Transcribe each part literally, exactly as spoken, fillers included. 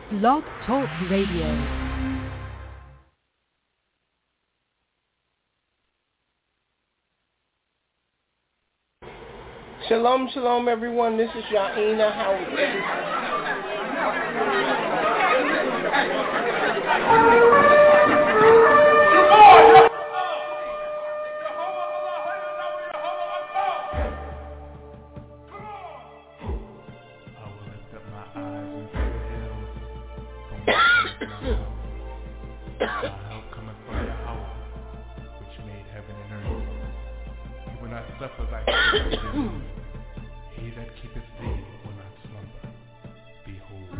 Blog Talk Radio. Shalom, shalom, everyone. This is Yaina. How is He that keepeth thee will not slumber. Behold.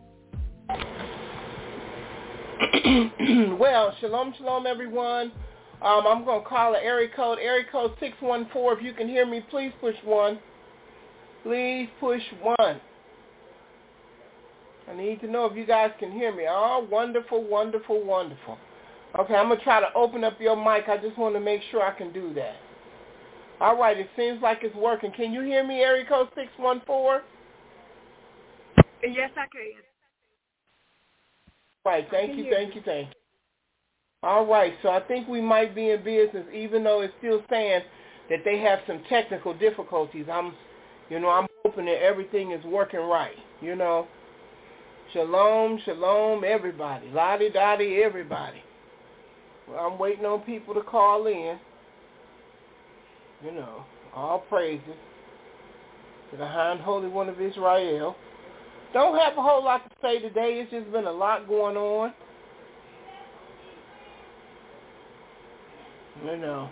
Well, shalom, shalom, everyone. Um, I'm going to call an area code, area code six one four. If you can hear me, please push one. Please push one. I need to know if you guys can hear me. Oh, wonderful, wonderful, wonderful. Okay, I'm going to try to open up your mic. I just want to make sure I can do that. All right, it seems like it's working. Can you hear me, area code six one four? Yes, I can. Right, thank you, thank you, thank you. All right, so I think we might be in business, even though it's still saying that they have some technical difficulties. I'm, you know, I'm hoping that everything is working right, you know. Shalom, shalom, everybody. Lottie-dottie, everybody. Well, I'm waiting on people to call in. You know, all praises to the high and holy one of Israel. Don't have a whole lot to say today. It's just been a lot going on. You know.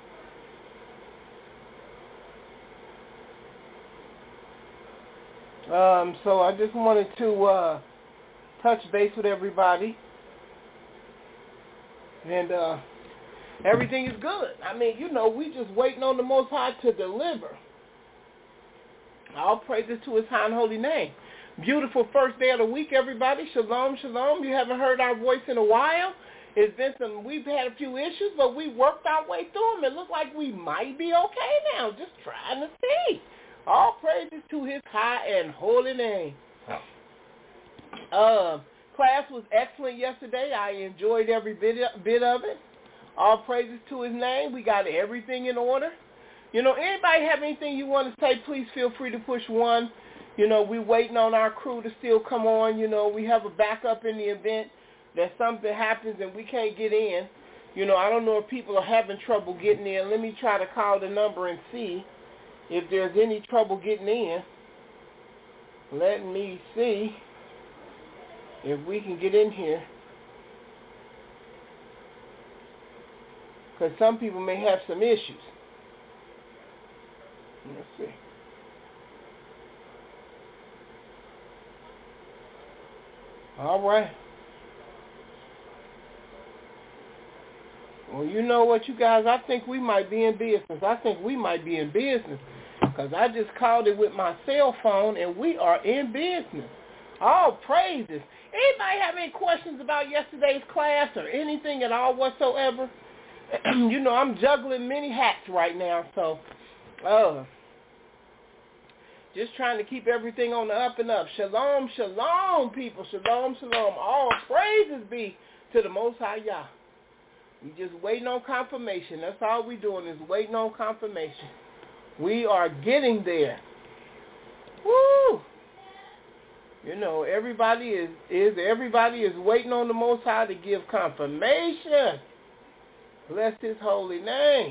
Um, so I just wanted to uh, touch base with everybody. And uh, everything is good. I mean, you know, we just waiting on the Most High to deliver. All praises to his high and holy name. Beautiful first day of the week, everybody. Shalom, shalom. You haven't heard our voice in a while. It's been some, we've had a few issues, but we worked our way through them. It looks like we might be okay now, just trying to see. All praises to his high and holy name. Uh, class was excellent yesterday. I enjoyed every bit, bit of it. All praises to his name. We got everything in order. You know, anybody have anything you want to say, please feel free to push one. You know, we're waiting on our crew to still come on. You know, we have a backup in the event that something happens and we can't get in. You know, I don't know if people are having trouble getting in. Let me try to call the number and see if there's any trouble getting in. Let me see if we can get in here. Because some people may have some issues. Let's see. All right. Well, you know what, you guys, I think we might be in business. I think we might be in business because I just called it with my cell phone, and we are in business. All praises. Anybody have any questions about yesterday's class or anything at all whatsoever? You know, I'm juggling many hats right now, so uh, just trying to keep everything on the up and up. Shalom, shalom, people. Shalom, shalom. All praises be to the Most High Yah. We just waiting on confirmation. That's all we doing is waiting on confirmation. We are getting there. Woo! You know, everybody is, is everybody is waiting on the Most High to give confirmation. Bless his holy name.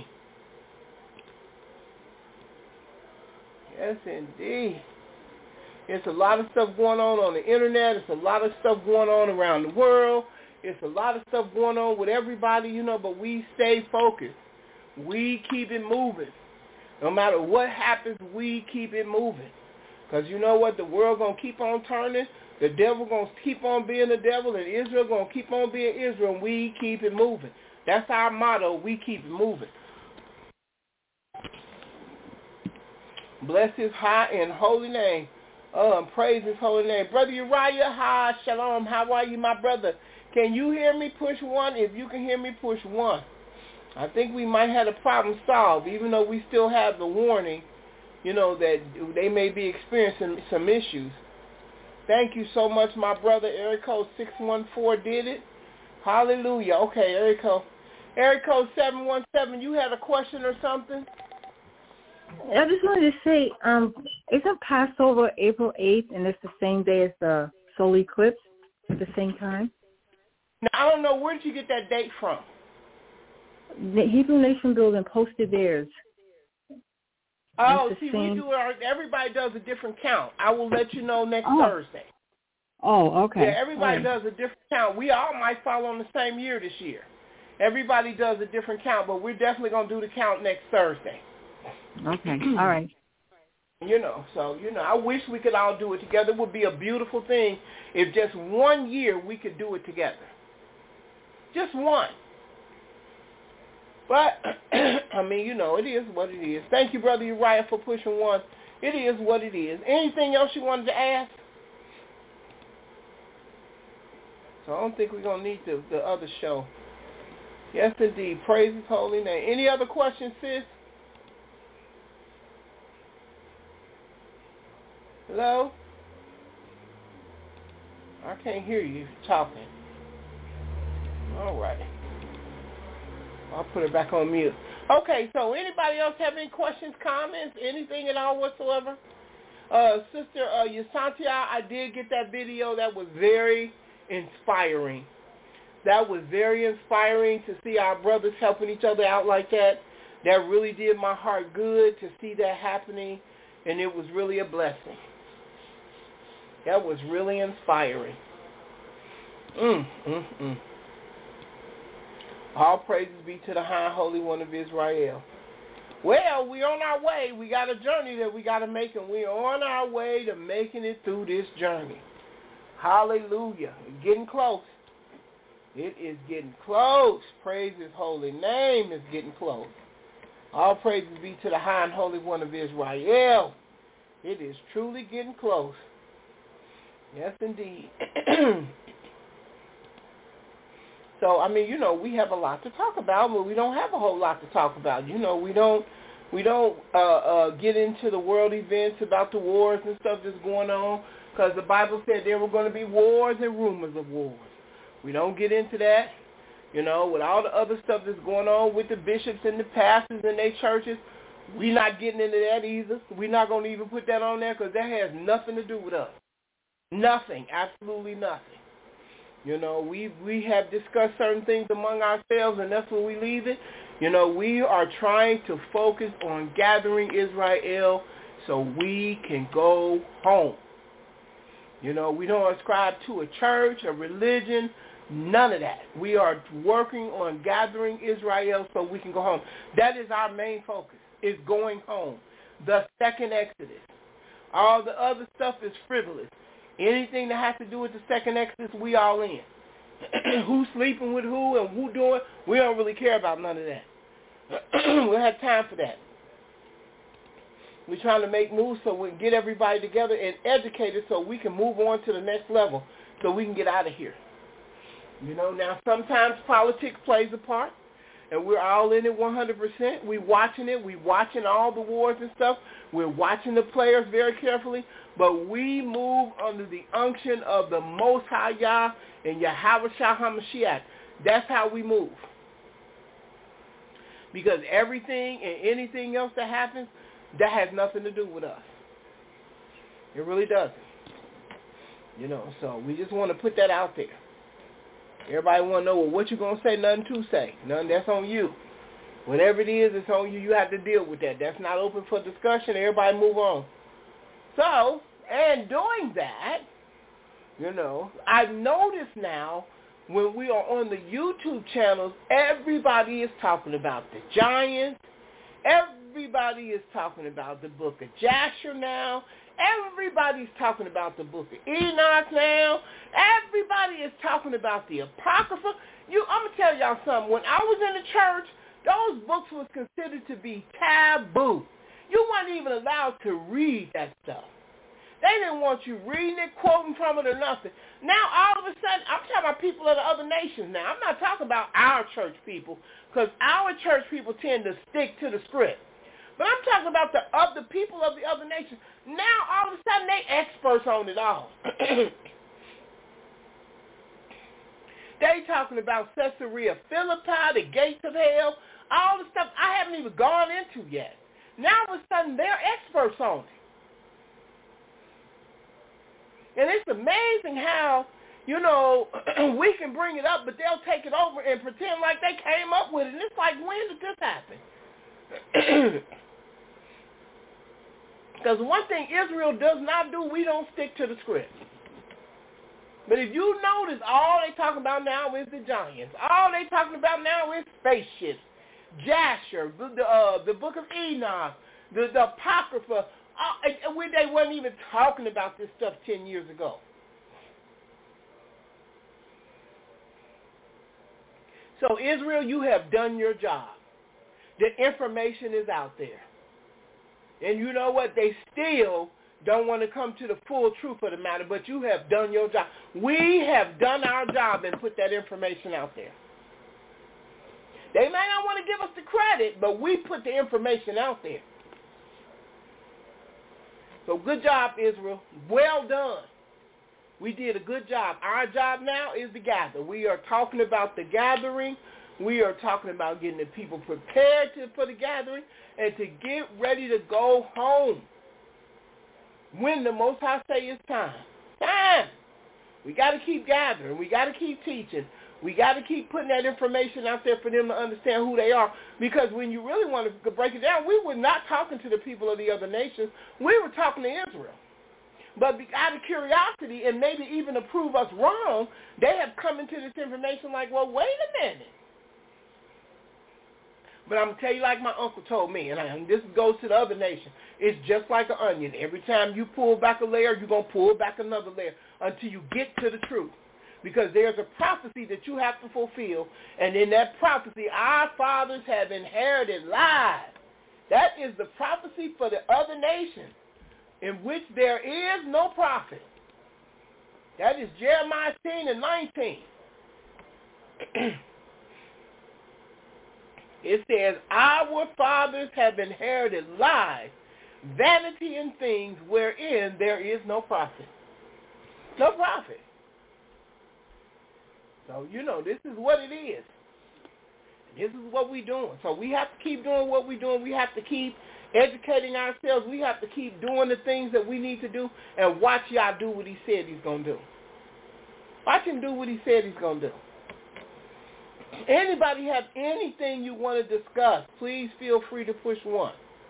Yes, indeed. It's a lot of stuff going on on the internet. It's a lot of stuff going on around the world. It's a lot of stuff going on with everybody, you know, but we stay focused. We keep it moving. No matter what happens, we keep it moving. Because you know what? The world going to keep on turning. The devil going to keep on being the devil, and Israel going to keep on being Israel, and we keep it moving. That's our motto. We keep it moving. Bless his high and holy name. Um, praise his holy name. Brother Uriah, hi, shalom. How are you, my brother? Can you hear me? Push one. If you can hear me, push one. I think we might have the problem solved, even though we still have the warning, you know, that they may be experiencing some issues. Thank you so much, my brother. Area code six one four did it. Hallelujah. Okay, area code. Area code seven one seven, you had a question or something? I just wanted to say, um, isn't Passover April eighth, and it's the same day as the solar eclipse at the same time? Now, I don't know, where did you get that date from? The Hebrew Nation Building posted theirs. Oh, see, same... we do our, everybody does a different count. I will let you know next oh. Thursday. Oh, okay. Yeah, everybody right. does a different count. We all might fall on the same year this year. Everybody does a different count, but we're definitely going to do the count next Thursday. Okay, all right. You know, so, you know, I wish we could all do it together. It would be a beautiful thing if just one year we could do it together. Just one. But, I mean, you know, it is what it is. Thank you, Brother Uriah, for pushing one. It is what it is. Anything else you wanted to ask? So I don't think we're going to need the, the other show. Yes, indeed. Praise His holy name. Any other questions, sis? Hello? I can't hear you talking. All right. I'll put it back on mute. Okay, so anybody else have any questions, comments, anything at all whatsoever? Uh, Sister uh, Yasantia, I did get that video. That was very inspiring. That was very inspiring to see our brothers helping each other out like that. That really did my heart good to see that happening, and it was really a blessing. That was really inspiring. Mm, mm, mm. All praises be to the high holy one of Israel. Well, we're on our way. We got a journey that we got to make, and we're on our way to making it through this journey. Hallelujah. We're getting close. It is getting close. Praise His holy name. It's getting close. All praises be to the high and holy one of Israel. It is truly getting close. Yes, indeed. So, I mean, you know, we have a lot to talk about, but we don't have a whole lot to talk about. You know, we don't we don't uh, uh, get into the world events about the wars and stuff that's going on, because the Bible said there were going to be wars and rumors of wars. We don't get into that. You know, with all the other stuff that's going on with the bishops and the pastors and their churches, we're not getting into that either. We're not going to even put that on there, because that has nothing to do with us. Nothing, absolutely nothing. You know, we we have discussed certain things among ourselves, and that's where we leave it. You know, we are trying to focus on gathering Israel so we can go home. You know, we don't ascribe to a church, a religion, none of that. We are working on gathering Israel so we can go home. That is our main focus, is going home. The second Exodus. All the other stuff is frivolous. Anything that has to do with the second Exodus, we all in. Who's sleeping with who and who doing, we don't really care about none of that. We don't have time for that. We're trying to make moves so we can get everybody together and educate it so we can move on to the next level so we can get out of here. You know, now sometimes politics plays a part, and we're all in it one hundred percent. We're watching it. We're watching all the wars and stuff. We're watching the players very carefully. But we move under the unction of the Most High Yah and Yahweh Shah HaMashiach. That's how we move. Because everything and anything else that happens, that has nothing to do with us. It really doesn't. You know, so we just want to put that out there. Everybody want to know, well, what you going to say? Nothing to say. Nothing, that's on you. Whatever it is, it's on you. You have to deal with that. That's not open for discussion. Everybody move on. So, and doing that, you know, I've noticed now when we are on the YouTube channels, everybody is talking about the giants. Everybody is talking about the book of Jasher now. Everybody's talking about the book of Enoch now. Everybody is talking about the Apocrypha. You, I'm going to tell y'all something. When I was in the church, those books was considered to be taboo. You weren't even allowed to read that stuff. They didn't want you reading it, quoting from it, or nothing. Now, all of a sudden, I'm talking about people of the other nations now. I'm not talking about our church people, because our church people tend to stick to the script. But I'm talking about the other people of the other nations. Now, all of a sudden, they experts on it all. They talking about Caesarea Philippi, the gates of hell, all the stuff I haven't even gone into yet. Now, all of a sudden, they're experts on it. And it's amazing how, you know, we can bring it up, but they'll take it over and pretend like they came up with it. And it's like, when did this happen? Because one thing Israel does not do, we don't stick to the script. But if you notice, all they talking about now is the giants. All they talking about now is spaceships, Jasher, the, the, uh, the book of Enoch, the, the Apocrypha. Uh, when they weren't even talking about this stuff ten years ago. So Israel, you have done your job. The information is out there. And you know what? They still don't want to come to the full truth of the matter, but you have done your job. We have done our job and put that information out there. They may not want to give us the credit, but we put the information out there. So good job, Israel. Well done. We did a good job. Our job now is to gather. We are talking about the gathering. We are talking about getting the people prepared to, for the gathering and to get ready to go home. When the Most High say it's time. Time. We got to keep gathering. We got to keep teaching. We got to keep putting that information out there for them to understand who they are. Because when you really want to break it down, we were not talking to the people of the other nations. We were talking to Israel. But out of curiosity and maybe even to prove us wrong, they have come into this information like, well, wait a minute. But I'm going to tell you like my uncle told me, and, I, and this goes to the other nation. It's just like an onion. Every time you pull back a layer, you're going to pull back another layer until you get to the truth. Because there's a prophecy that you have to fulfill, and in that prophecy, our fathers have inherited lies. That is the prophecy for the other nation, in which there is no prophet. That is Jeremiah ten and nineteen. It says, our fathers have inherited lies, vanity and things wherein there is no prophet. No prophet. So, you know, this is what it is. This is what we're doing. So we have to keep doing what we're doing. We have to keep educating ourselves. We have to keep doing the things that we need to do and watch Yah do what he said he's going to do. Watch him do what he said he's going to do. Anybody have anything you want to discuss, please feel free to push one.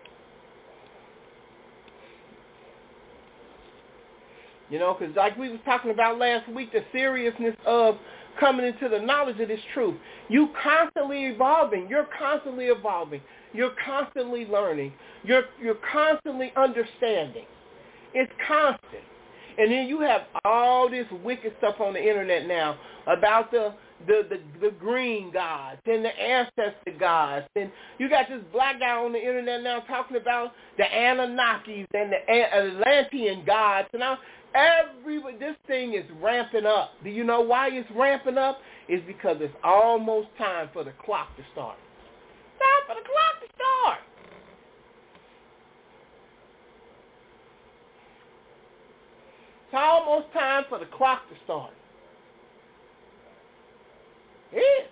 You know, because like we was talking about last week, the seriousness of coming into the knowledge of this truth. You constantly evolving. You're constantly evolving. You're constantly learning. You're you're constantly understanding. It's constant. And then you have all this wicked stuff on the internet now about the the, the, the green gods and the ancestor gods. And you got this black guy on the internet now talking about the Anunnakis and the Atlantean gods. And now every this thing is ramping up. Do you know why it's ramping up? It's because it's almost time for the clock to start. Time for the clock to start. It's almost time for the clock to start. Yeah.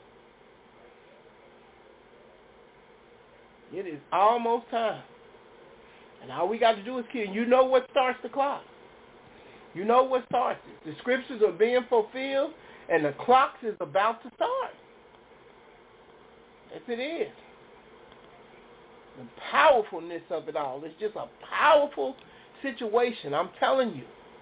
It is almost time. And all we got to do is kill. You know what starts the clock. You know what starts it. The scriptures are being fulfilled, and the clock is about to start. Yes, it is. The powerfulness of it all. It's just a powerful situation. I'm telling you.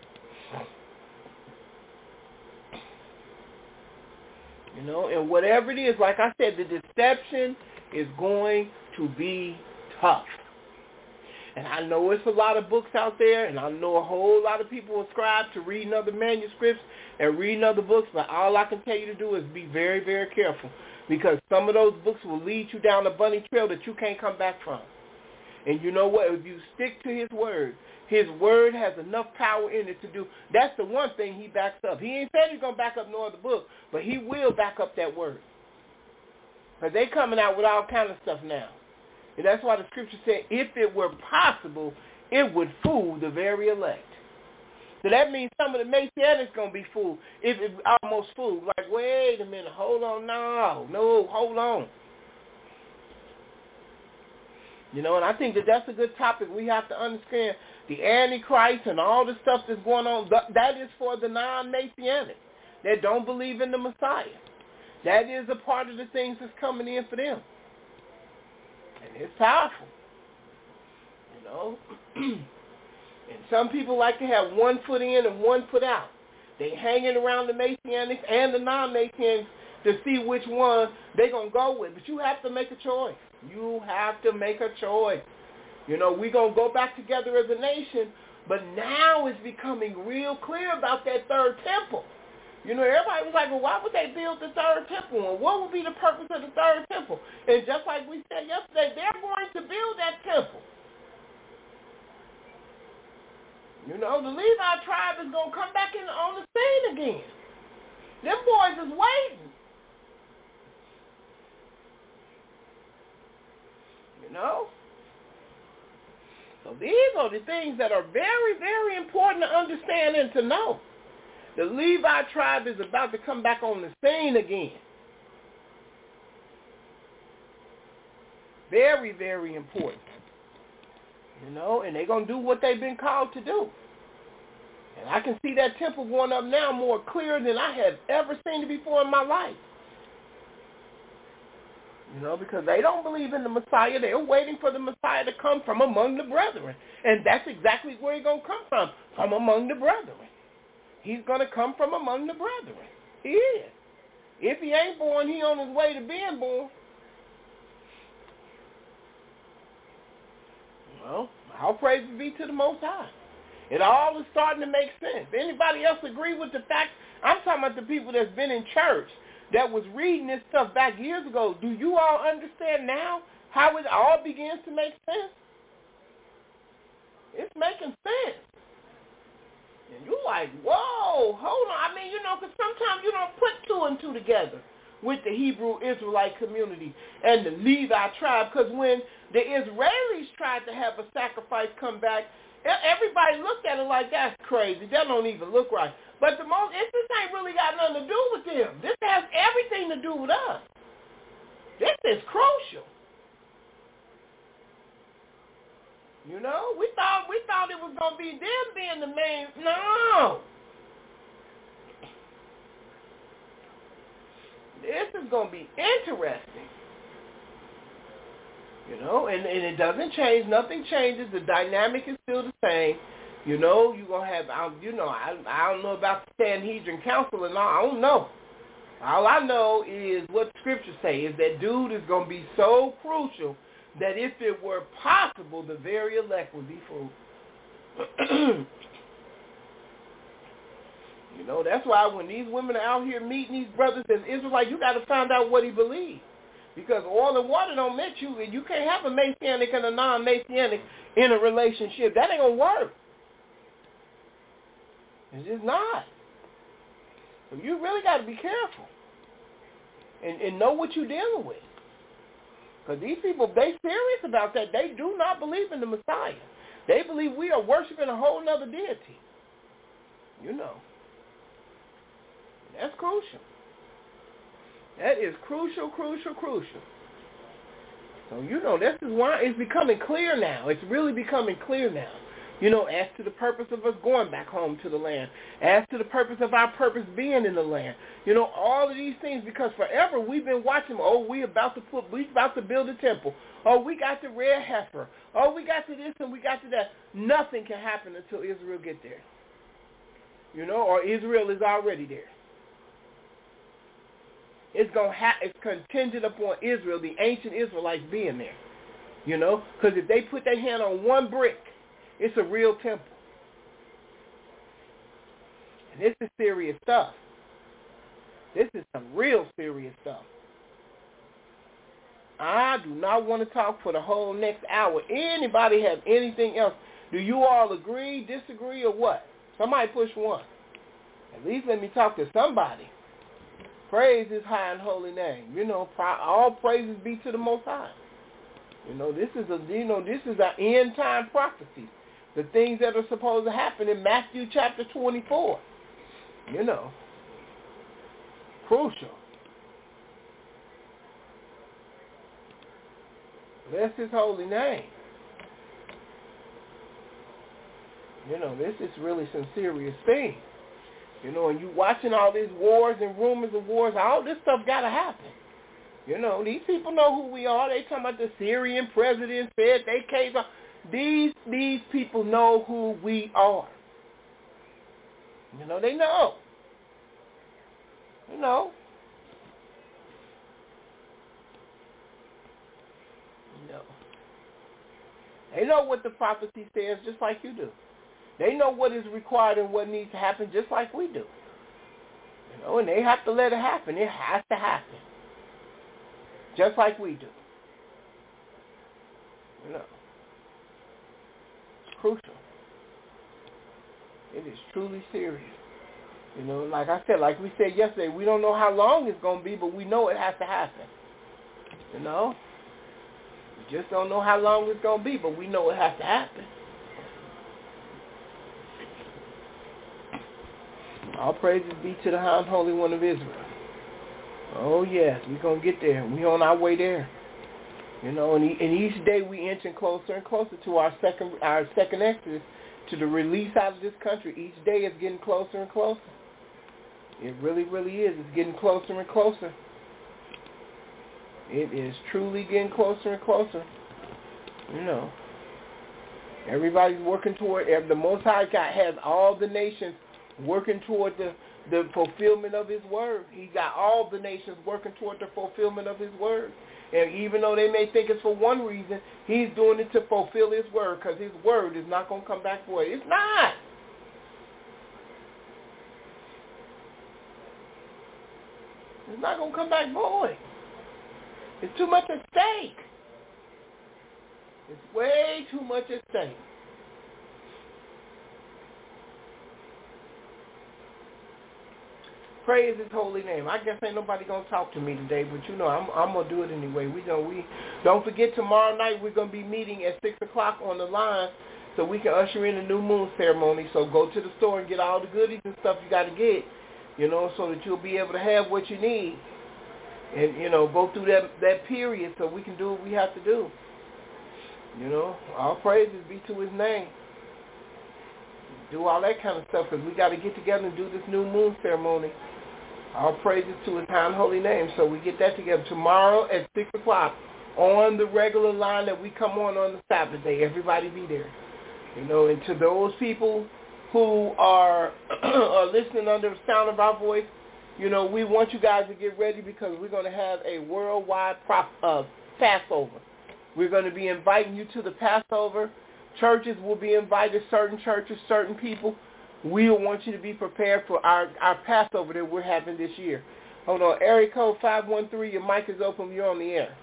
You know, and whatever it is, like I said, the deception is going to be tough. And I know it's a lot of books out there, and I know a whole lot of people ascribe to reading other manuscripts and reading other books, but all I can tell you to do is be very, very careful, because some of those books will lead you down a bunny trail that you can't come back from. And you know what? If you stick to his word, his word has enough power in it to do. That's the one thing he backs up. He ain't said he's going to back up no other book, but he will back up that word. Because they coming out with all kind of stuff now. And that's why the scripture said, if it were possible, it would fool the very elect. So that means some of the Messianics going to be fooled. If it almost fooled. Like, wait a minute, hold on, no, no, hold on. You know, and I think that that's a good topic. We have to understand the Antichrist and all the stuff that's going on. That is for the non-Messianic that don't believe in the Messiah. That is a part of the things that's coming in for them. And it's powerful. You know. And some people like to have one foot in and one foot out. They hanging around the Messianics and the non-Messianics to see which one they're going to go with. But you have to make a choice. You have to make a choice. You know, we're going to go back together as a nation, but now it's becoming real clear about that third temple. You know, everybody was like, well, why would they build the third temple? And what would be the purpose of the third temple? And just like we said yesterday, they're going to build that temple. You know, the Levi tribe is going to come back in on the scene again. Them boys is waiting. You know? So these are the things that are very, very important to understand and to know. The Levi tribe is about to come back on the scene again. Very, very important. You know, and they're going to do what they've been called to do. And I can see that temple going up now more clear than I have ever seen it before in my life. You know, because they don't believe in the Messiah. They're waiting for the Messiah to come from among the brethren. And that's exactly where he's going to come from, from among the brethren. He's going to come from among the brethren. He is. If he ain't born, he on his way to being born. Well, all praise be to the Most High. It all is starting to make sense. Anybody else agree with the fact? I'm talking about the people that's been in church that was reading this stuff back years ago. Do you all understand now how it all begins to make sense? It's making sense. And you're like, whoa, hold on. I mean, you know, because sometimes you don't put two and two together with the Hebrew Israelite community and the Levi tribe, because when the Israelis tried to have a sacrifice come back, everybody looked at it like, that's crazy. That don't even look right. But the most, it, this ain't really got nothing to do with them. This has everything to do with us. This is crucial. You know, we thought we thought it was gonna be them being the main. No. This is gonna be interesting. You know, and, and it doesn't change. Nothing changes. The dynamic is still the same. You know, you're going to have, I, you know, I, I don't know about the Sanhedrin Council and all. I don't know. All I know is what Scripture say is that dude is going to be so crucial that if it were possible, the very elect would be fooled. You know, that's why when these women are out here meeting these brothers as Israelites, you got to find out what he believes. Because oil and water don't mix you, and you can't have a Messianic and a non-Messianic in a relationship. That ain't going to work. It's just not. So you really got to be careful and, and know what you're dealing with. Because these people, they serious about that. They do not believe in the Messiah. They believe we are worshiping a whole other deity. You know. That's crucial. That is crucial, crucial, crucial. So, you know, this is why it's becoming clear now. It's really becoming clear now. You know, as to the purpose of us going back home to the land, as to the purpose of our purpose being in the land. You know, all of these things, because forever we've been watching, oh, we about to put, we about to build a temple. Oh, we got the red heifer. Oh, we got to this and we got to that. Nothing can happen until Israel get there. You know, or Israel is already there. It's gonna ha- it's contingent upon Israel, the ancient Israelites being there. You know, because if they put their hand on one brick, it's a real temple. And this is serious stuff. This is some real serious stuff. I do not want to talk for the whole next hour. Anybody have anything else? Do you all agree, disagree, or what? Somebody push one. At least let me talk to somebody. Praise his high and holy name. You know, all praises be to the Most High. You know, this is a you know this is an end time prophecy. The things that are supposed to happen in Matthew chapter twenty-four. You know, crucial. Bless his holy name. You know, this is really some serious thing. You know, and you watching all these wars and rumors of wars, all this stuff got to happen. You know, these people know who we are. They talking about the Syrian president said they came up. These, these people know who we are. You know, they know. You know. You know. They know what the prophecy says just like you do. They know what is required and what needs to happen just like we do. You know, and they have to let it happen. It has to happen. Just like we do. You know. It's crucial. It is truly serious. You know, like I said, like we said yesterday, we don't know how long it's going to be, but we know it has to happen. You know? We just don't know how long it's going to be, but we know it has to happen. All praises be to the High Holy One of Israel. Oh, yes, we're going to get there. We're on our way there. You know, and, and each day we inching closer and closer to our second our second exodus, to the release out of this country. Each day is getting closer and closer. It really, really is. It's getting closer and closer. It is truly getting closer and closer. You know, everybody's working toward, the Most High God has all the nations working toward the, the fulfillment of his word. He got all the nations working toward the fulfillment of his word. And even though they may think it's for one reason, he's doing it to fulfill his word, because his word is not going to come back void. It's not. It's not going to come back void. It's too much at stake. It's way too much at stake. Praise his holy name. I guess ain't nobody gonna talk to me today, but you know I'm I'm gonna do it anyway. We know we don't forget tomorrow night we're gonna be meeting at six o'clock on the line, so we can usher in the new moon ceremony. So go to the store and get all the goodies and stuff you got to get, you know, so that you'll be able to have what you need, and you know go through that that period so we can do what we have to do. You know, all praises be to his name. Do all that kind of stuff, because we got to get together and do this new moon ceremony. All praises to his high and holy name. So we get that together tomorrow at six o'clock on the regular line that we come on on the Sabbath day. Everybody be there. You know, and to those people who are, are listening under the sound of our voice, you know, we want you guys to get ready, because we're going to have a worldwide prop, uh, Passover. We're going to be inviting you to the Passover. Churches will be invited, certain churches, certain people. We want you to be prepared for our, our Passover that we're having this year. Hold on. Area code five one three, your mic is open. You're on the air.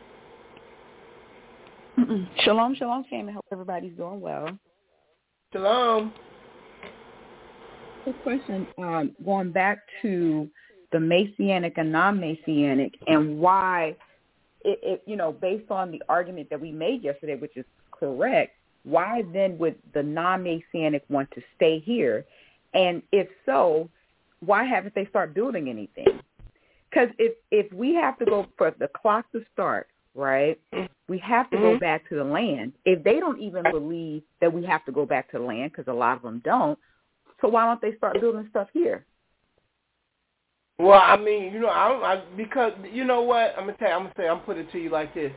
Mm-mm. Shalom, shalom, family. Hope everybody's doing well. Shalom. Quick question. Um, going back to the Messianic and non-Messianic, and why, it, it, you know, based on the argument that we made yesterday, which is correct, why then would the non-Messianic want to stay here? And if so, why haven't they started building anything? Because if, if we have to go for the clock to start, right, we have to mm-hmm. go back to the land. If they don't even believe that we have to go back to the land, because a lot of them don't, so why don't they start building stuff here? Well, I mean, you know, I don't, I, because, you know what, I'm going to tell you, I'm going to say, I'm putting it to you like this.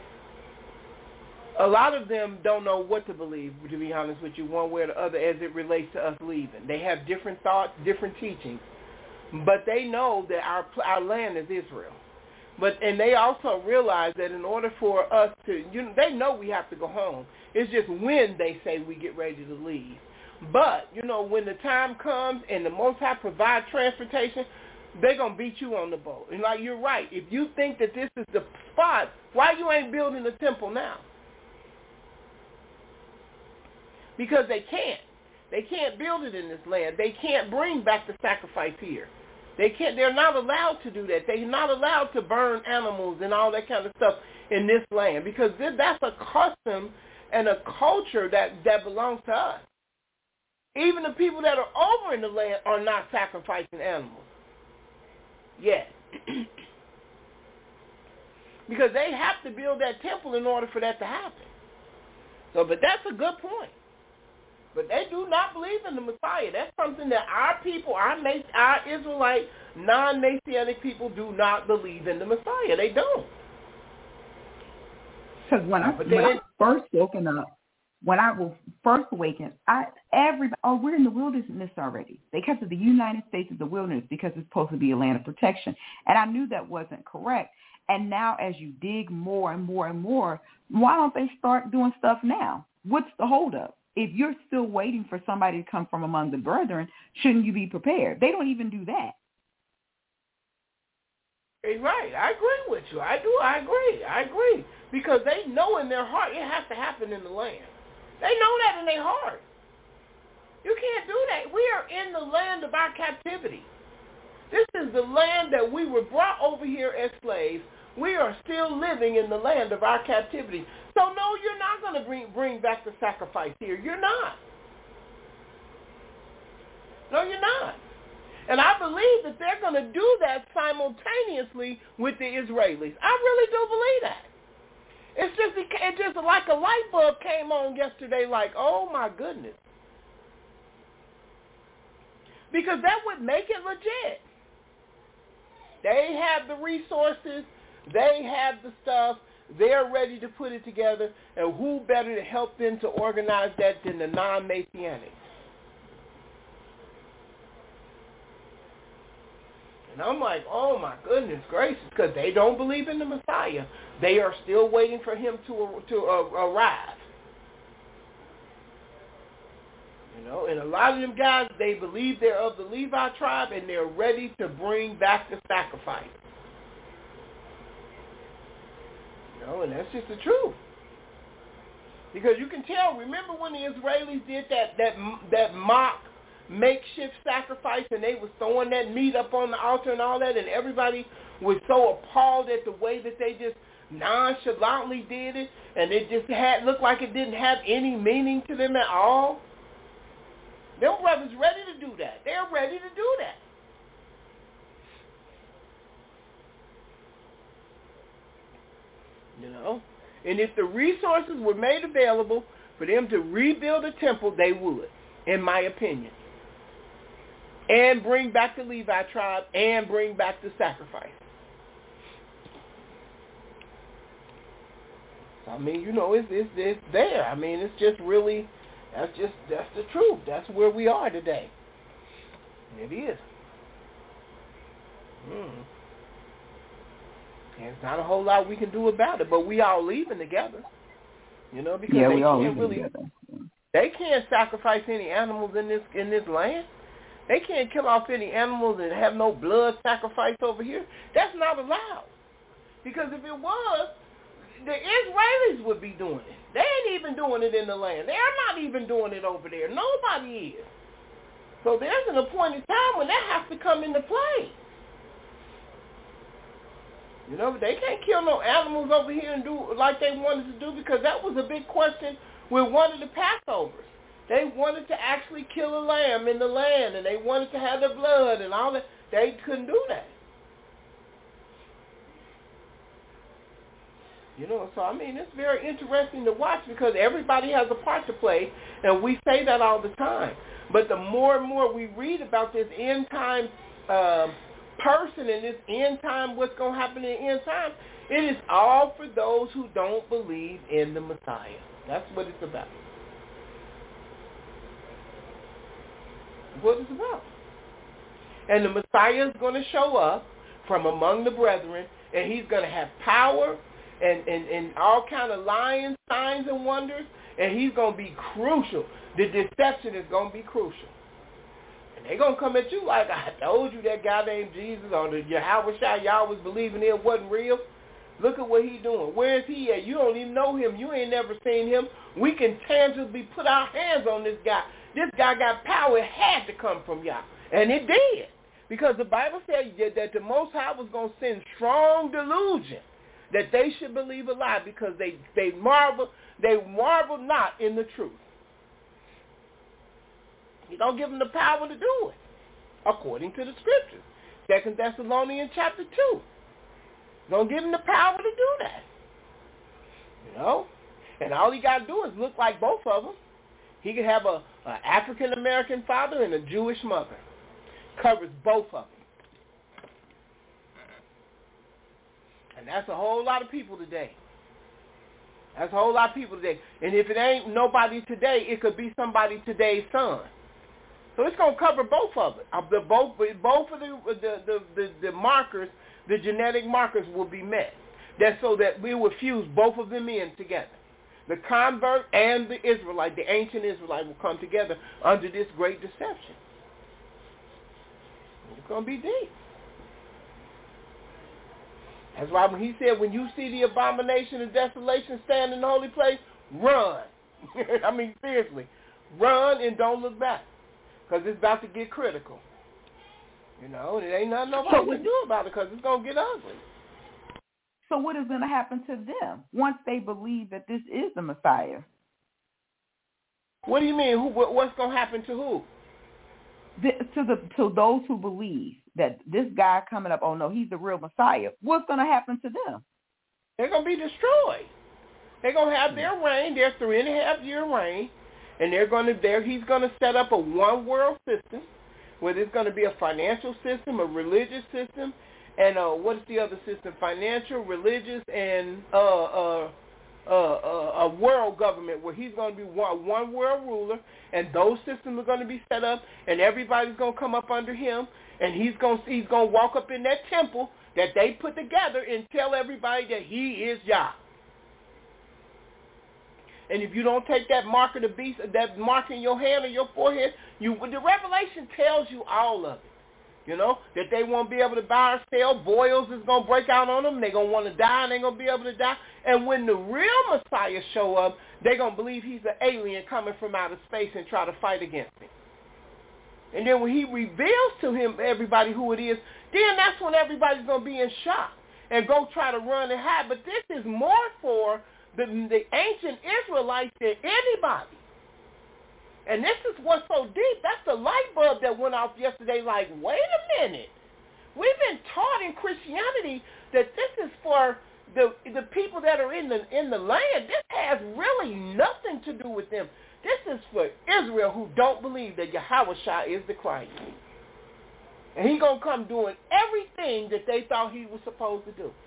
A lot of them don't know what to believe, to be honest with you, one way or the other, as it relates to us leaving. They have different thoughts, different teachings, but they know that our our land is Israel. But and they also realize that in order for us to, you know, they know we have to go home. It's just when they say we get ready to leave. But you know, when the time comes and the Most High provide transportation, they're gonna beat you on the boat. And like you're right, if you think that this is the spot, why you ain't building the temple now? Because they can't. They can't build it in this land. They can't bring back the sacrifice here. They can't. They're not allowed to do that. They're not allowed to burn animals and all that kind of stuff in this land, because that's a custom and a culture that, that belongs to us. Even the people that are over in the land are not sacrificing animals yet. Because they have to build that temple in order for that to happen. So, but that's a good point. But they do not believe in the Messiah. That's something that our people, our our Israelite, non-Messianic people do not believe in the Messiah. They don't. Because when I, when I first woken up, when I was first awakened, I everybody, oh, we're in the wilderness already. They kept it the United States as the wilderness because it's supposed to be a land of protection. And I knew that wasn't correct. And now as you dig more and more and more, why don't they start doing stuff now? What's the holdup? If you're still waiting for somebody to come from among the brethren, shouldn't you be prepared? They don't even do that. Right, I agree with you. I do. I agree. I agree. Because they know in their heart it has to happen in the land. They know that in their heart. You can't do that. We are in the land of our captivity. This is the land that we were brought over here as slaves. We are still living in the land of our captivity. So no, you're not going to bring, bring back the sacrifice here. You're not. No, you're not. And I believe that they're going to do that simultaneously with the Israelis. I really do believe that. It's just, it just like a light bulb came on yesterday, like, oh my goodness. Because that would make it legit. They have the resources. They have the stuff. They're ready to put it together. And who better to help them to organize that than the non-Messianics? And I'm like, oh my goodness gracious, because they don't believe in the Messiah. They are still waiting for him to to uh, arrive. You know, and a lot of them guys, they believe they're of the Levi tribe and they're ready to bring back the sacrifice. You know, and that's just the truth. Because you can tell, remember when the Israelis did that that that mock makeshift sacrifice and they was throwing that meat up on the altar and all that, and everybody was so appalled at the way that they just nonchalantly did it, and it just had looked like it didn't have any meaning to them at all. Them brothers ready to do that. They're ready to do that. You know? And if the resources were made available for them to rebuild a temple, they would, in my opinion. And bring back the Levi tribe and bring back the sacrifice. I mean, you know, it's, it's, it's there. I mean, it's just really, that's just, that's the truth. That's where we are today. It is. Mm. And it's not a whole lot we can do about it, but we all leaving together. You know, because yeah, they we all can't really, together. They can't sacrifice any animals in this in this land. They can't kill off any animals and have no blood sacrifice over here. That's not allowed. Because if it was, the Israelis would be doing it. They ain't even doing it in the land. They're not even doing it over there. Nobody is. So there's an appointed time when that has to come into play. You know, they can't kill no animals over here and do like they wanted to do, because that was a big question with one of the Passovers. They wanted to actually kill a lamb in the land, and they wanted to have the blood and all that. They couldn't do that. You know, so I mean, it's very interesting to watch because everybody has a part to play, and we say that all the time. But the more and more we read about this end time um, person and this end time, what's going to happen in the end time, it is all for those who don't believe in the Messiah. That's what it's about. What it's about. And the Messiah is going to show up from among the brethren, and he's going to have power and, and, and all kind of lying signs and wonders, and he's going to be crucial. The deception is going to be crucial. And they're going to come at you like, I told you that guy named Jesus or the Yahweh Shai y'all was believing in wasn't real. Look at what he's doing. Where is he at? You don't even know him. You ain't never seen him. We can tangibly put our hands on this guy. This guy got power. It had to come from Yah. And it did. Because the Bible said that the Most High was going to send strong delusion that they should believe a lie because they, they marvel they marvel not in the truth. He don't give them the power to do it, according to the scriptures. Second Thessalonians chapter two. Don't give him the power to do that. You know? And all he got to do is look like both of them. He could have a, a African-American father and a Jewish mother. Covers both of them. And that's a whole lot of people today. That's a whole lot of people today. And if it ain't nobody today, it could be somebody today's son. So it's going to cover both of it. Uh, the, both, both of the, the, the, the, the markers, the genetic markers will be met. That's so that we will fuse both of them in together. The convert and the Israelite, the ancient Israelite, will come together under this great deception. It's going to be deep. That's why when he said, when you see the abomination of desolation stand in the holy place, run. I mean, seriously, run and don't look back, because it's about to get critical. You know, and it ain't nothing nobody So can do about it, because it's going to get ugly. So what is going to happen to them once they believe that this is the Messiah? What do you mean? Who? What, what's going to happen to who? The, to the to those who believe that this guy coming up, oh no, he's the real Messiah. What's going to happen to them? They're going to be destroyed. They're going to have their reign, their three and a half year reign, and they're going to there. He's going to set up a one world system, where there's going to be a financial system, a religious system, and uh, what's the other system? Financial, religious, and uh, uh, uh, uh, a world government, where he's going to be one, one world ruler, and those systems are going to be set up, and everybody's going to come up under him, and he's going to, he's going to walk up in that temple that they put together and tell everybody that he is Yah. And if you don't take that mark of the beast, that mark in your hand or your forehead, you the Revelation tells you all of it. You know, that they won't be able to buy or sell. Boils is going to break out on them. They're going to want to die, and they're going to be able to die. And when the real Messiah show up, they're going to believe he's an alien coming from outer space and try to fight against him. And then when he reveals to him, everybody, who it is, then that's when everybody's going to be in shock and go try to run and hide. But this is more for the, the ancient Israelites than anybody. And this is what's so deep. That's the light bulb that went off yesterday. Like, wait a minute. We've been taught in Christianity that this is for the the people that are in the in the land. This has really nothing to do with them. This is for Israel, who don't believe that Yahushua is the Christ. And he's going to come doing everything that they thought he was supposed to do.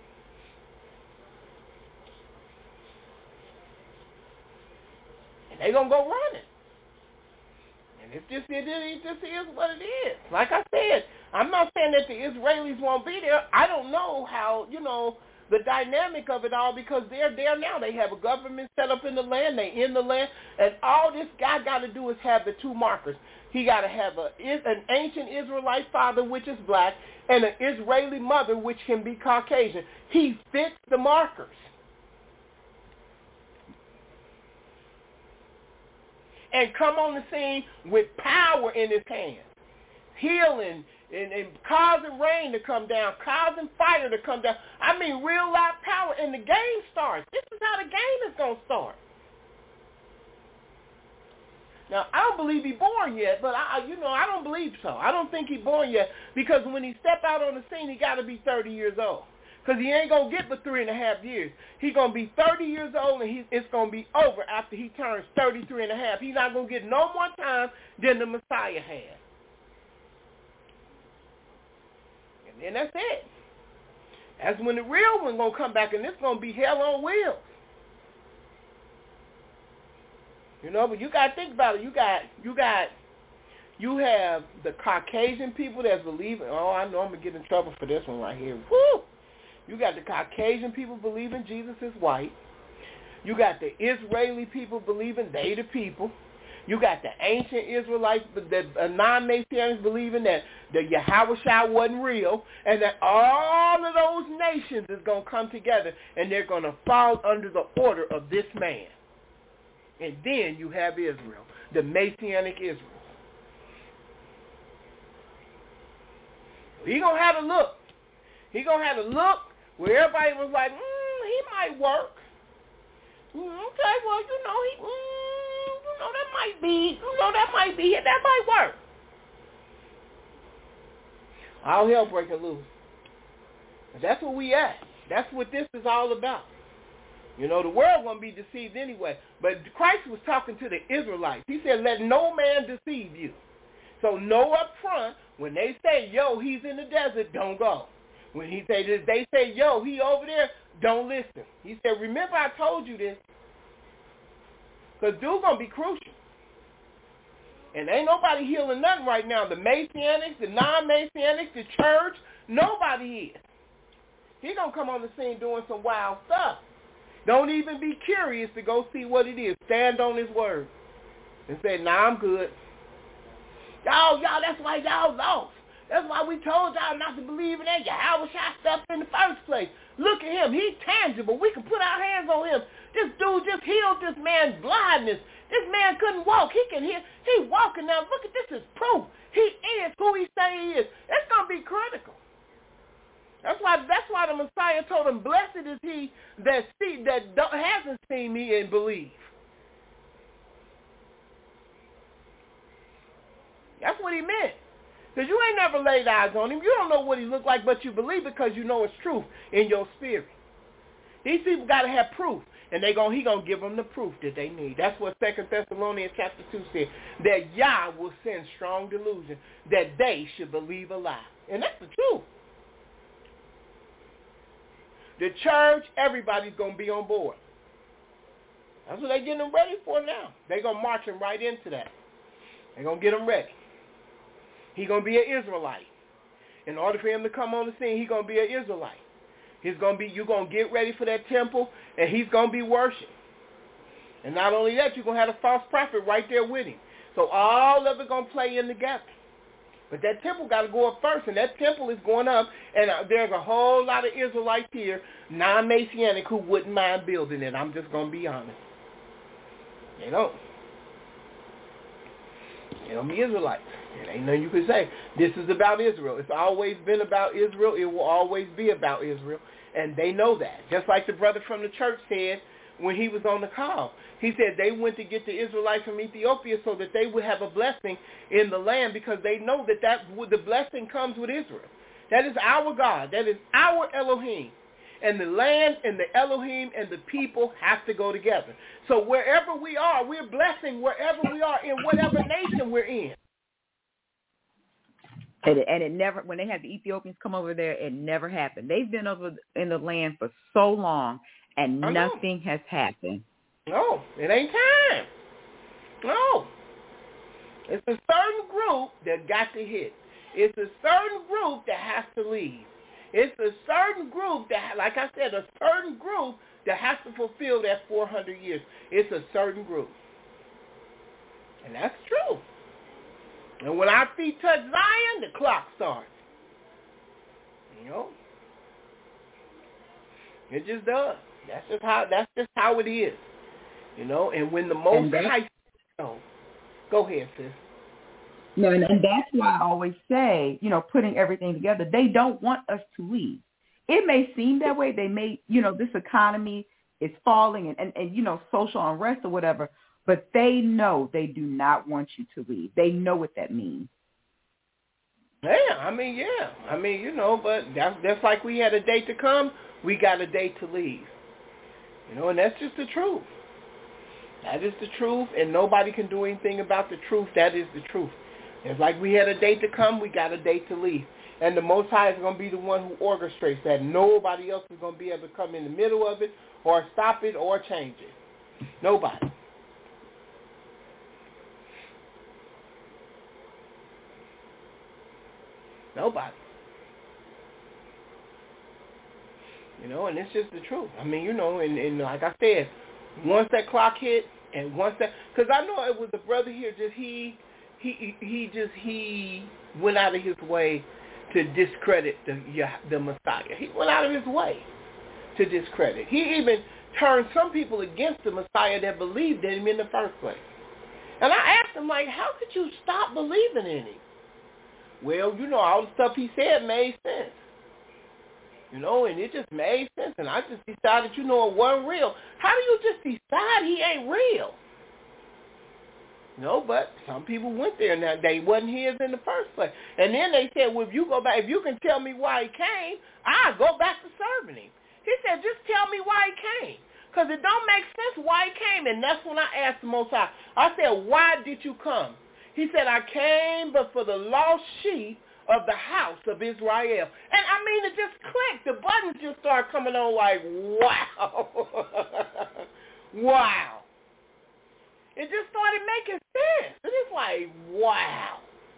And they're going to go running. And it's just, it, it just is what it is. Like I said, I'm not saying that the Israelis won't be there. I don't know how, you know, the dynamic of it all, because they're there now. They have a government set up in the land. They in the land. And all this guy got to do is have the two markers. He got to have a, an ancient Israelite father, which is black, and an Israeli mother, which can be Caucasian. He fits the markers. And come on the scene with power in his hand, healing and, and causing rain to come down, causing fire to come down. I mean, real live power, and the game starts. This is how the game is going to start. Now, I don't believe he's born yet, but I, you know, I don't believe so. I don't think he's born yet, because when he step out on the scene, he got to be thirty years old. Because he ain't going to get but three and a half years. He's going to be thirty years old, and he, it's going to be over after he turns thirty-three and a half. He's not going to get no more time than the Messiah had. And then that's it. That's when the real one going to come back, and it's going to be hell on wheels. You know, but you got to think about it. You got, you got, you have the Caucasian people that's believing. Oh, I know I'm going to get in trouble for this one right here. Woo! You got the Caucasian people believing Jesus is white. You got the Israeli people believing they the people. You got the ancient Israelites, the, the non-Messianics believing that the Yahushua wasn't real, and that all of those nations is going to come together, and they're going to fall under the order of this man. And then you have Israel, the Messianic Israel. He going to have a look. He going to have a look where everybody was like, mm, he might work. Mm, okay, well, you know, he, mm, you know, that might be, you know, that might be it. That might work. All hell breaking loose. That's where we at. That's what this is all about. You know, the world won't be deceived anyway. But Christ was talking to the Israelites. He said, let no man deceive you. So know up front, when they say, yo, he's in the desert, don't go. When he say this, they say, yo, he over there, don't listen. He said, remember I told you this. Because dude's going to be crucial. And ain't nobody healing nothing right now. The Messianics, the non-Messianics, the church, nobody is. He's going to come on the scene doing some wild stuff. Don't even be curious to go see what it is. Stand on his word and say, nah, I'm good. Y'all, y'all, that's why y'all lost. That's why we told y'all not to believe in that Yahweh Shai stuff in the first place. Look at him. He's tangible. We can put our hands on him. This dude just healed this man's blindness. This man couldn't walk. He can hear. He walking now. Look at this is proof. He is who he say he is. It's going to be critical. That's why That's why the Messiah told him, blessed is he that see that don't, hasn't seen me and believe. That's what he meant. Because you ain't never laid eyes on him. You don't know what he looked like, but you believe because you know it's truth in your spirit. These people got to have proof, and they gon' he going to give them the proof that they need. That's what Second Thessalonians chapter two said, that Yah will send strong delusion, that they should believe a lie. And that's the truth. The church, everybody's going to be on board. That's what they're getting them ready for now. They're going to march them right into that. They're going to get them ready. He's going to be an Israelite. In order for him to come on the scene, he's going to be an Israelite. He's going to be, you're going to get ready for that temple, and he's going to be worshiped. And not only that, you're going to have a false prophet right there with him. So all of it going to play in together. But that temple got to go up first, and that temple is going up, and uh, there's a whole lot of Israelites here, non-Messianic, who wouldn't mind building it. I'm just going to be honest. They don't. They don't be Israelites. It ain't nothing you can say. This is about Israel. It's always been about Israel. It will always be about Israel. And they know that. Just like the brother from the church said when he was on the call. He said they went to get the Israelites from Ethiopia so that they would have a blessing in the land because they know that, that the blessing comes with Israel. That is our God. That is our Elohim. And the land and the Elohim and the people have to go together. So wherever we are, we're blessing wherever we are in whatever nation we're in. And it, and it never, when they had the Ethiopians come over there, it never happened. They've been over in the land for so long, and nothing has happened. No, it ain't time. No. It's a certain group that got to hit. It's a certain group that has to leave. It's a certain group that, like I said, a certain group that has to fulfill that four hundred years. It's a certain group. And that's true. And when our feet touch Zion, the clock starts. You know? It just does. That's just how that's just how it is. You know, and when the Most High, oh, go ahead, sis. No, and, and that's why I always say, you know, putting everything together, they don't want us to leave. It may seem that way. They may, you know, this economy is falling and, and, and, you know, social unrest or whatever, but they know they do not want you to leave. They know what that means. Yeah, I mean, yeah. I mean, you know, but that's, that's like we had a date to come, we got a date to leave. You know, and that's just the truth. That is the truth, and nobody can do anything about the truth. That is the truth. It's like we had a date to come, we got a date to leave. And the Most High is going to be the one who orchestrates that. Nobody else is going to be able to come in the middle of it or stop it or change it. Nobody. Nobody. You know, and it's just the truth. I mean, you know, and, and like I said, once that clock hit, and once that, because I know it was a brother here, just he, he, he just, he went out of his way to discredit the the Messiah. He went out of his way to discredit. He even turned some people against the Messiah that believed in him in the first place. And I asked him, like, how could you stop believing in him? Well, you know, all the stuff he said made sense. You know, and it just made sense. And I just decided, you know, it wasn't real. How do you just decide he ain't real? You know, but some people went there and they wasn't his in the first place. And then they said, well, if you go back, if you can tell me why he came, I'll go back to serving him. He said, just tell me why he came. Because it don't make sense why he came. And that's when I asked the Most High. I said, why did you come? He said, I came but for the lost sheep of the house of Israel. And I mean, it just clicked. The buttons just started coming on like, wow. Wow. It just started making sense. And it's like, wow.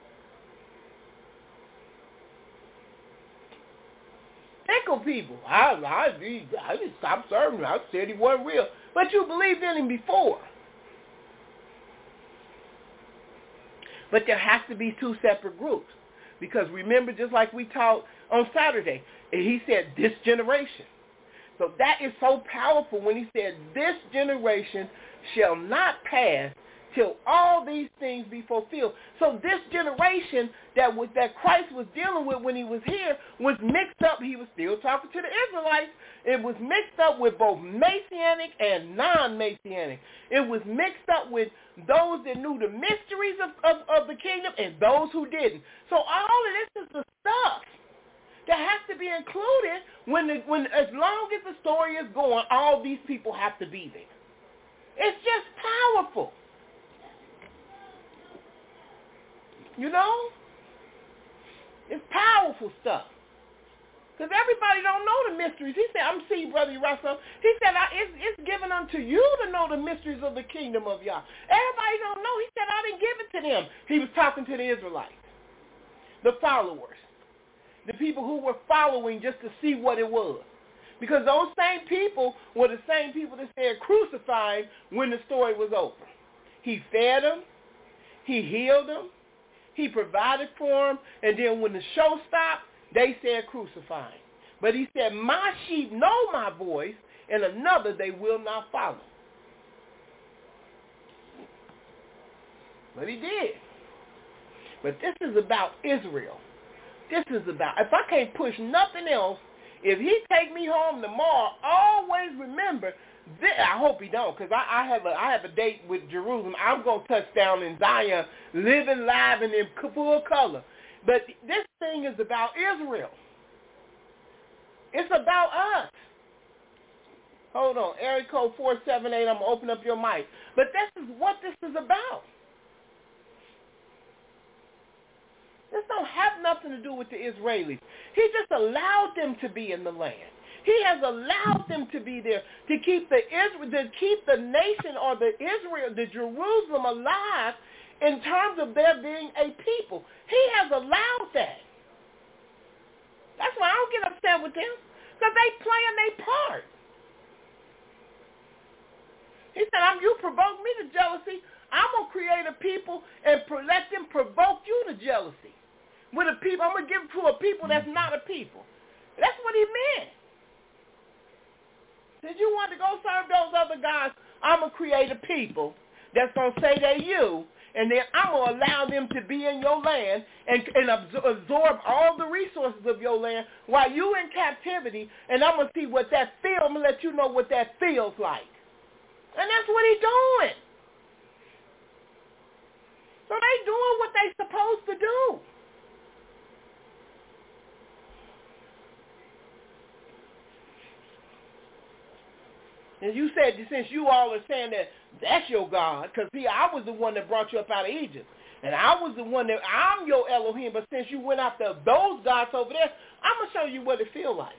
Fickle people. I, I, I just stopped serving him. I said he wasn't real. But you believed in him before. But there has to be two separate groups. Because remember, just like we taught on Saturday, he said, this generation. So that is so powerful when he said, this generation shall not pass till all these things be fulfilled. So this generation that was, that Christ was dealing with when he was here was mixed up. He was still talking to the Israelites. It was mixed up with both Messianic and non-Messianic. It was mixed up with those that knew the mysteries of, of, of the kingdom and those who didn't. So all of this is the stuff that has to be included when, the, when as long as the story is going, all these people have to be there. It's just powerful. You know? It's powerful stuff. Because everybody don't know the mysteries. He said, I'm seeing Brother Russell. He said, I, it's, it's given unto you to know the mysteries of the kingdom of Yah. Everybody don't know. He said, I didn't give it to them. He was talking to the Israelites, the followers, the people who were following just to see what it was. Because those same people were the same people that said crucify him when the story was over. He fed them. He healed them. He provided for them. And then when the show stopped, they said crucify him. But he said, my sheep know my voice, and another they will not follow. But he did. But this is about Israel. This is about, if I can't push nothing else, if he take me home tomorrow, always remember, this, I hope he don't, because I, I have a I have a date with Jerusalem. I'm going to touch down in Zion, living live and in full color. But this thing is about Israel. It's about us. Hold on, area code four seven eight, I'm going to open up your mic. But this is what this is about. This don't have nothing to do with the Israelis. He just allowed them to be in the land. He has allowed them to be there to keep the Israel, to keep the nation or the Israel, the Jerusalem alive in terms of there being a people. He has allowed that. That's why I don't get upset with them, because they playing their part. He said, "I'm you provoke me to jealousy. I'm gonna create a people and pro- let them provoke you to jealousy. With a people, I'm gonna give it to a people that's not a people." That's what he meant. Did you want to go serve those other gods? I'm going to create a people that's going to say they're you, and then I'm going to allow them to be in your land and, and absorb all the resources of your land while you in captivity, and I'm going to see what that feels. I'm going to let you know what that feels like. And that's what he's doing. So they doing what they supposed to do. And you said, since you all are saying that that's your God, because, see, I was the one that brought you up out of Egypt. And I was the one that, I'm your Elohim, but since you went after those gods over there, I'm going to show you what it feels like.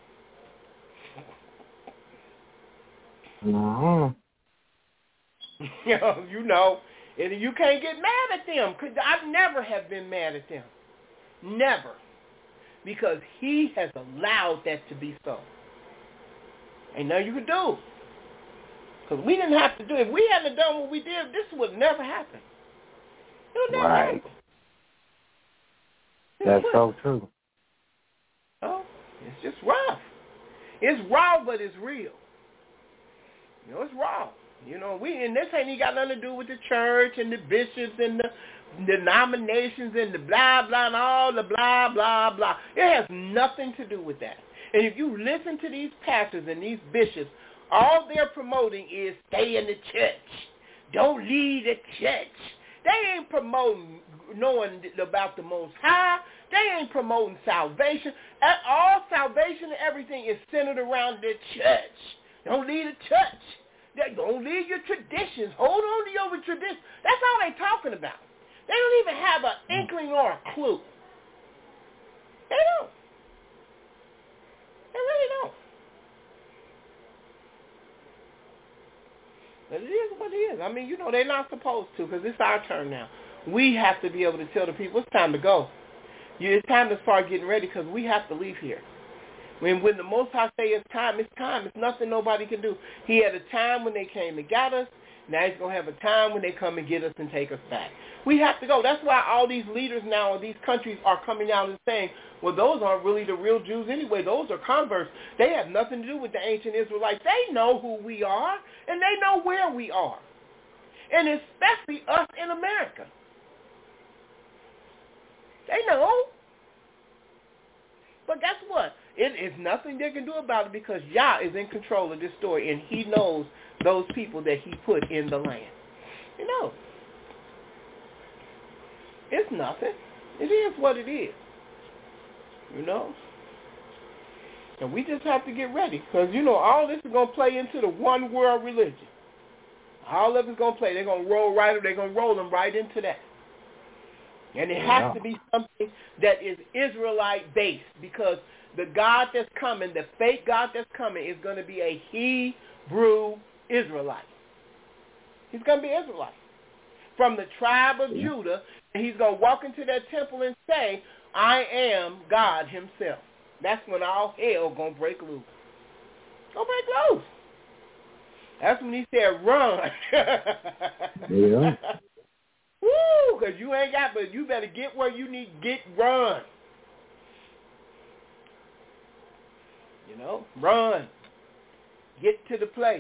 Mm-hmm. You know, you know, and you can't get mad at them, because I never have been mad at them. Never. Because he has allowed that to be so. Ain't nothing you can do. Because we didn't have to do it. If we hadn't done what we did, this would never happen. It would never right. happen. That's so true. Oh, it's just rough. It's raw, but it's real. You know, it's raw. You know, we and this ain't even got nothing to do with the church and the bishops and the denominations and the blah, blah, and all the blah, blah, blah. It has nothing to do with that. And if you listen to these pastors and these bishops, all they're promoting is stay in the church. Don't leave the church. They ain't promoting knowing about the Most High. They ain't promoting salvation. All salvation and everything is centered around the church. Don't leave the church. They don't leave your traditions. Hold on to your traditions. That's all they're talking about. They don't even have an inkling or a clue. They don't. They really don't. But it is what it is. I mean, you know, they're not supposed to, because it's our turn now. We have to be able to tell the people it's time to go. It's time to start getting ready, because we have to leave here. When when the Most High say it's time, it's time. It's nothing nobody can do. He had a time when they came and got us. Now he's going to have a time when they come and get us and take us back. We have to go. That's why all these leaders now in these countries are coming out and saying, well, those aren't really the real Jews anyway. Those are converts. They have nothing to do with the ancient Israelites. They know who we are, and they know where we are, and especially us in America. They know. But guess what? It is nothing they can do about it because Yah is in control of this story, and he knows those people that he put in the land. You know. It's nothing. It is what it is. You know? And we just have to get ready because, you know, all this is going to play into the one world religion. All of it's going to play. They're going to roll right, they're going to roll them right into that. And it has yeah. to be something that is Israelite-based because the God that's coming, the fake God that's coming is going to be a Hebrew Israelite. He's going to be Israelite. From the tribe of Judah, and he's going to walk into that temple and say, I am God himself. That's when all hell going to break loose. Going to break loose. That's when he said, run. Yeah. Woo, because you ain't got, but you better get where you need to get, run. You know, run. Get to the place.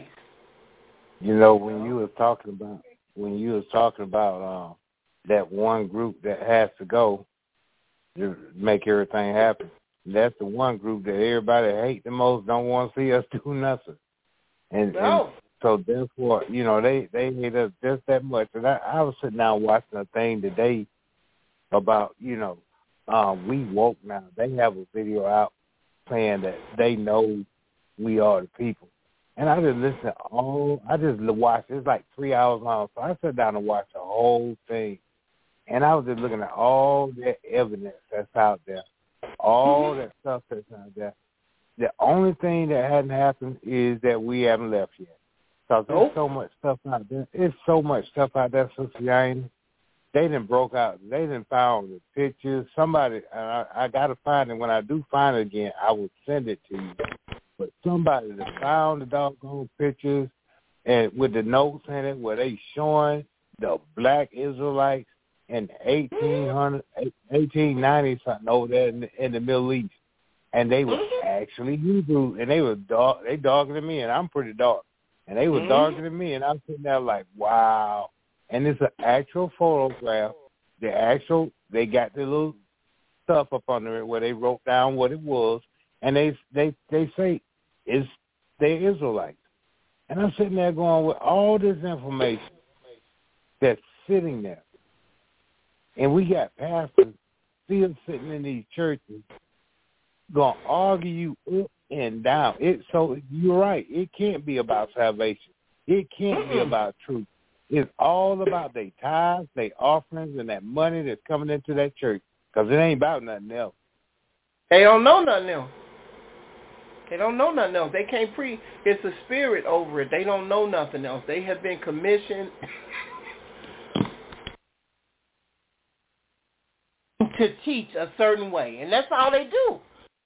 You know, when you were talking about, when you was talking about uh, that one group that has to go to make everything happen, that's the one group that everybody hate the most, don't want to see us do nothing. And, no. and so therefore, you know, they, they hate us just that much. And I, I was sitting down watching a thing today about, you know, uh, we woke now. They have a video out saying that they know we are the people. And I just listened to all, I just watched, it's like three hours long. So I sat down and watched the whole thing. And I was just looking at all that evidence that's out there, all that stuff that's out there. The only thing that hadn't happened is that we haven't left yet. So there's Nope. so much stuff out there. It's so much stuff out there, Sister Yaina. They done broke out. They done found the pictures. Somebody, I, I got to find it. When I do find it again, I will send it to you. But somebody that found the doggone pictures and with the notes in it where they showing the black Israelites in eighteen hundred, eighteen ninety something over there in the, in the Middle East. And they were actually Hebrew, and they were dark. They darker than me, and I'm pretty dark. And they were darker than me, and I'm sitting there like, wow. And it's an actual photograph. The actual, they got the little stuff up under it where they wrote down what it was, and they they they say it's they're Israelites. And I'm sitting there going with all this information that's sitting there, and we got pastors still sitting in these churches gonna argue you up and down. It so you're right. It can't be about salvation. It can't be about truth. It's all about their tithes, their offerings, and that money that's coming into that church. Because it ain't about nothing else. They don't know nothing else. They don't know nothing else. They can't pre. It's a spirit over it. They don't know nothing else. They have been commissioned to teach a certain way, and that's all they do.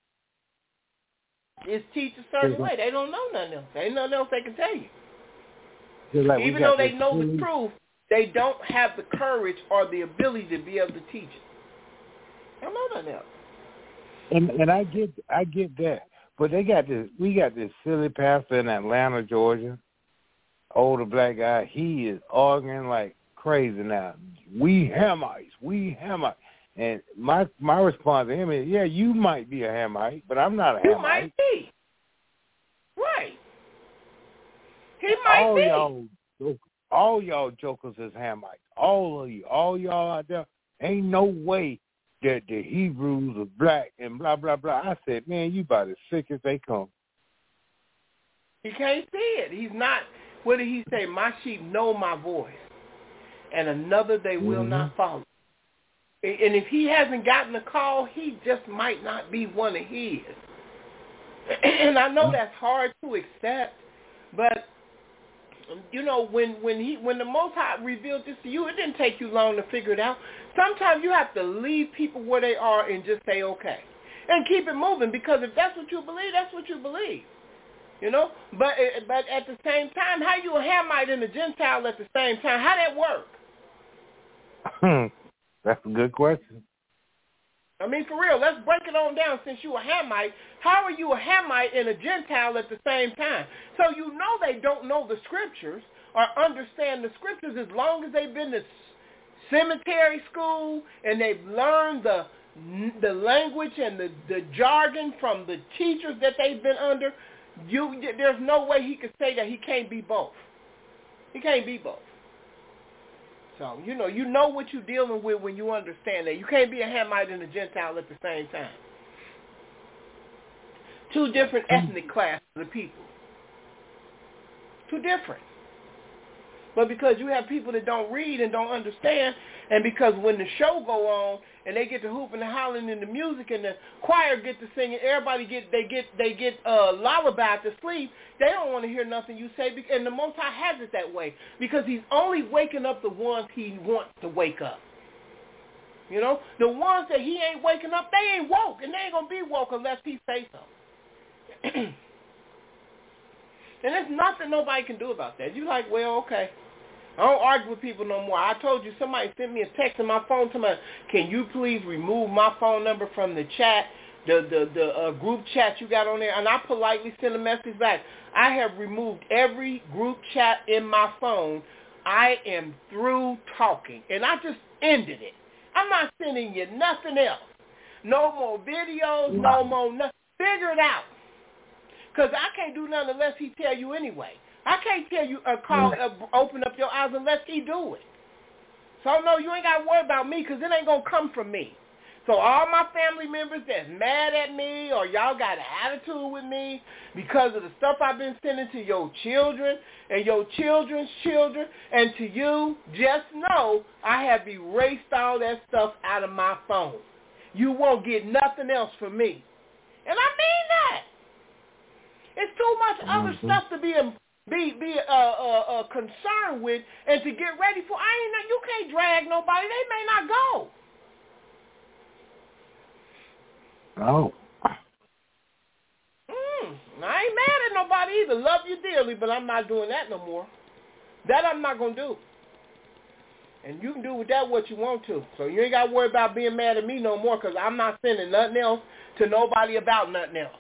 Is teach a certain way. They don't know nothing else. There ain't nothing else they can tell you. Like Even though they know the truth, they don't have the courage or the ability to be able to teach it. They don't know nothing else. And and I get I get that, but they got this. We got this silly pastor in Atlanta, Georgia, older black guy. He is arguing like crazy now. We Hamites, we Hamites. And my my response to him is, yeah, you might be a Hamite, but I'm not a Hamite. You might be. Right. He might all be. Y'all, all y'all jokers is Hamites. All of you. All y'all out there. Ain't no way that the Hebrews are black and blah, blah, blah. I said, man, you about as sick as they come. He can't see it. He's not, what did he say? My sheep know my voice, and another they will mm-hmm. not follow. And if he hasn't gotten a call, he just might not be one of his. And I know that's hard to accept, but you know, when when he when the Most High revealed this to you, it didn't take you long to figure it out. Sometimes you have to leave people where they are and just say okay, and keep it moving, because if that's what you believe, that's what you believe. You know, but but at the same time, how you a Hamite and a Gentile at the same time? How that work? Hmm. That's a good question. I mean, for real, let's break it on down. Since you a Hamite, how are you a Hamite and a Gentile at the same time? So you know they don't know the scriptures or understand the scriptures as long as they've been to cemetery school and they've learned the the language and the, the jargon from the teachers that they've been under. You, there's no way he could say that he can't be both. He can't be both. So, you know, you know what you're dealing with when you understand that. You can't be a Hamite and a Gentile at the same time. Two different ethnic classes of people. Two different. But because you have people that don't read and don't understand, and because when the show go on and they get to hooping and hollering in the music and the choir get to singing, everybody get they get they get uh, lullabied to sleep. They don't want to hear nothing you say, and the Most High has it that way because He's only waking up the ones He wants to wake up. You know, the ones that He ain't waking up, they ain't woke, and they ain't gonna be woke unless He say so. And there's nothing nobody can do about that. You like, well, okay. I don't argue with people no more. I told you somebody sent me a text on my phone to me, can you please remove my phone number from the chat, the the, the uh, group chat you got on there? And I politely sent a message back. I have removed every group chat in my phone. I am through talking. And I just ended it. I'm not sending you nothing else. No more videos, no more nothing. Figure it out. Because I can't do nothing unless He tell you anyway. I can't tell you, uh, call, uh, open up your eyes unless He do it. So, no, you ain't got to worry about me because it ain't going to come from me. So all my family members that's mad at me or y'all got an attitude with me because of the stuff I've been sending to your children and your children's children and to you, just know I have erased all that stuff out of my phone. You won't get nothing else from me. And I mean that. It's too much other mm-hmm. stuff to be be be uh, uh, uh, concerned with and to get ready for. I ain't. You can't drag nobody. They may not go. Oh. Mm, I ain't mad at nobody either. Love you dearly, but I'm not doing that no more. That I'm not gonna do. And you can do with that what you want to. So you ain't got to worry about being mad at me no more because I'm not sending nothing else to nobody about nothing else.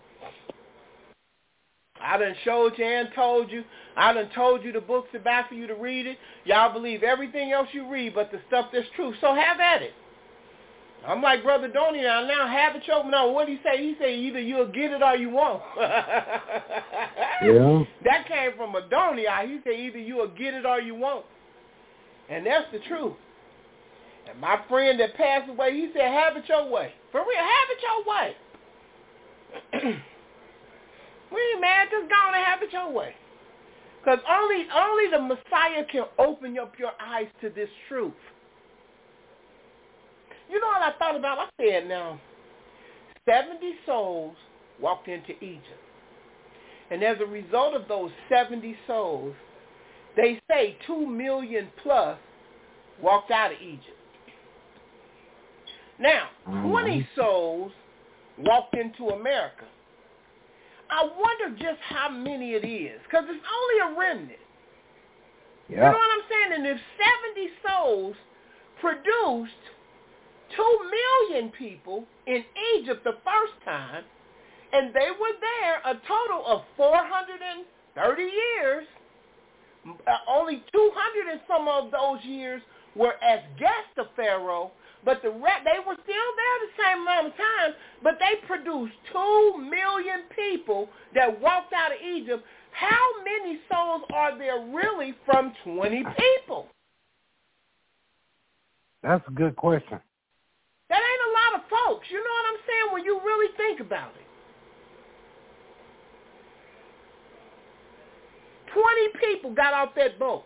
I done showed you and told you. I done told you the books are back for you to read it. Y'all believe everything else you read but the stuff that's true. So have at it. I'm like Brother Donnie now. Now have it your no. What did he say? He said either you'll get it or you won't. Yeah. That came from a Donnie. He said either you'll get it or you won't. And that's the truth. And my friend that passed away, he said, have it your way. For real, have it your way. We ain't mad, just go on and have it your way. Because only, only the Messiah can open up your eyes to this truth. You know what I thought about? I said, now, seventy souls walked into Egypt. And as a result of those seventy souls, they say two million plus walked out of Egypt. Now, twenty souls walked into America. I wonder just how many it is, because it's only a remnant. Yeah. You know what I'm saying? And if seventy souls produced two million people in Egypt the first time, and they were there a total of four hundred thirty years, uh, only two hundred and some of those years were as guests of Pharaoh, but the re- they were still there the same amount of time, but they produced two million people that walked out of Egypt. How many souls are there really from twenty people? That's a good question. That ain't a lot of folks. You know what I'm saying? When you really think about it. twenty people got off that boat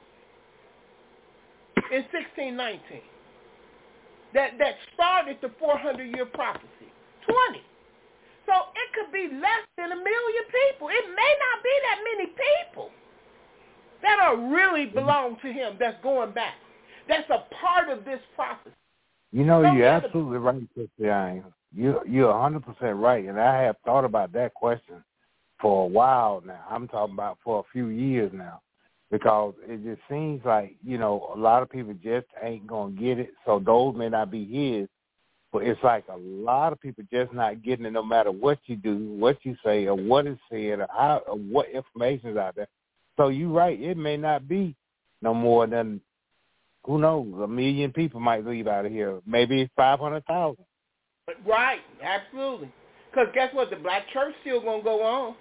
in sixteen nineteen. That that started the four hundred year prophecy. twenty. So it could be less than a million people. It may not be that many people that are really belong to him that's going back. That's a part of this prophecy. You know, you're absolutely right, Sister. You, you're one hundred percent right, and I have thought about that question for a while now. I'm talking about for a few years now. because it just seems like, you know, a lot of people just ain't going to get it. So those may not be his, but it's like a lot of people just not getting it no matter what you do, what you say, or what is said, or, how, or what information is out there. So you're right. It may not be no more than, who knows, a million people might leave out of here. Maybe five hundred thousand. Right, absolutely. Because guess what? The black church still going to go on.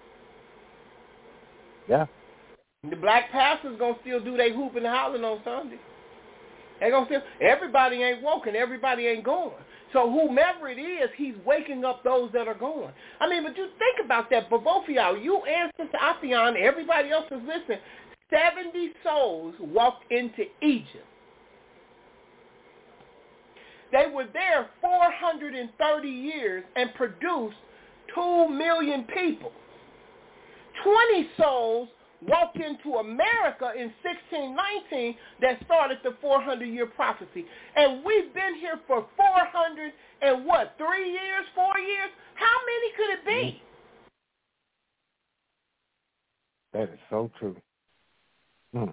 Yeah. The black pastors going to still do their hooping and hollering on Sunday. They gonna still, everybody ain't woke and everybody ain't going. So whomever it is, he's waking up those that are going. I mean, but you think about that. But both of y'all, you and Sister Afion, everybody else is listening, seventy souls walked into Egypt. They were there four hundred thirty years and produced two million people. twenty souls walked into America in sixteen nineteen that started the four hundred year prophecy. And we've been here for four hundred and what, three years, four years? How many could it be? That is so true. Hmm.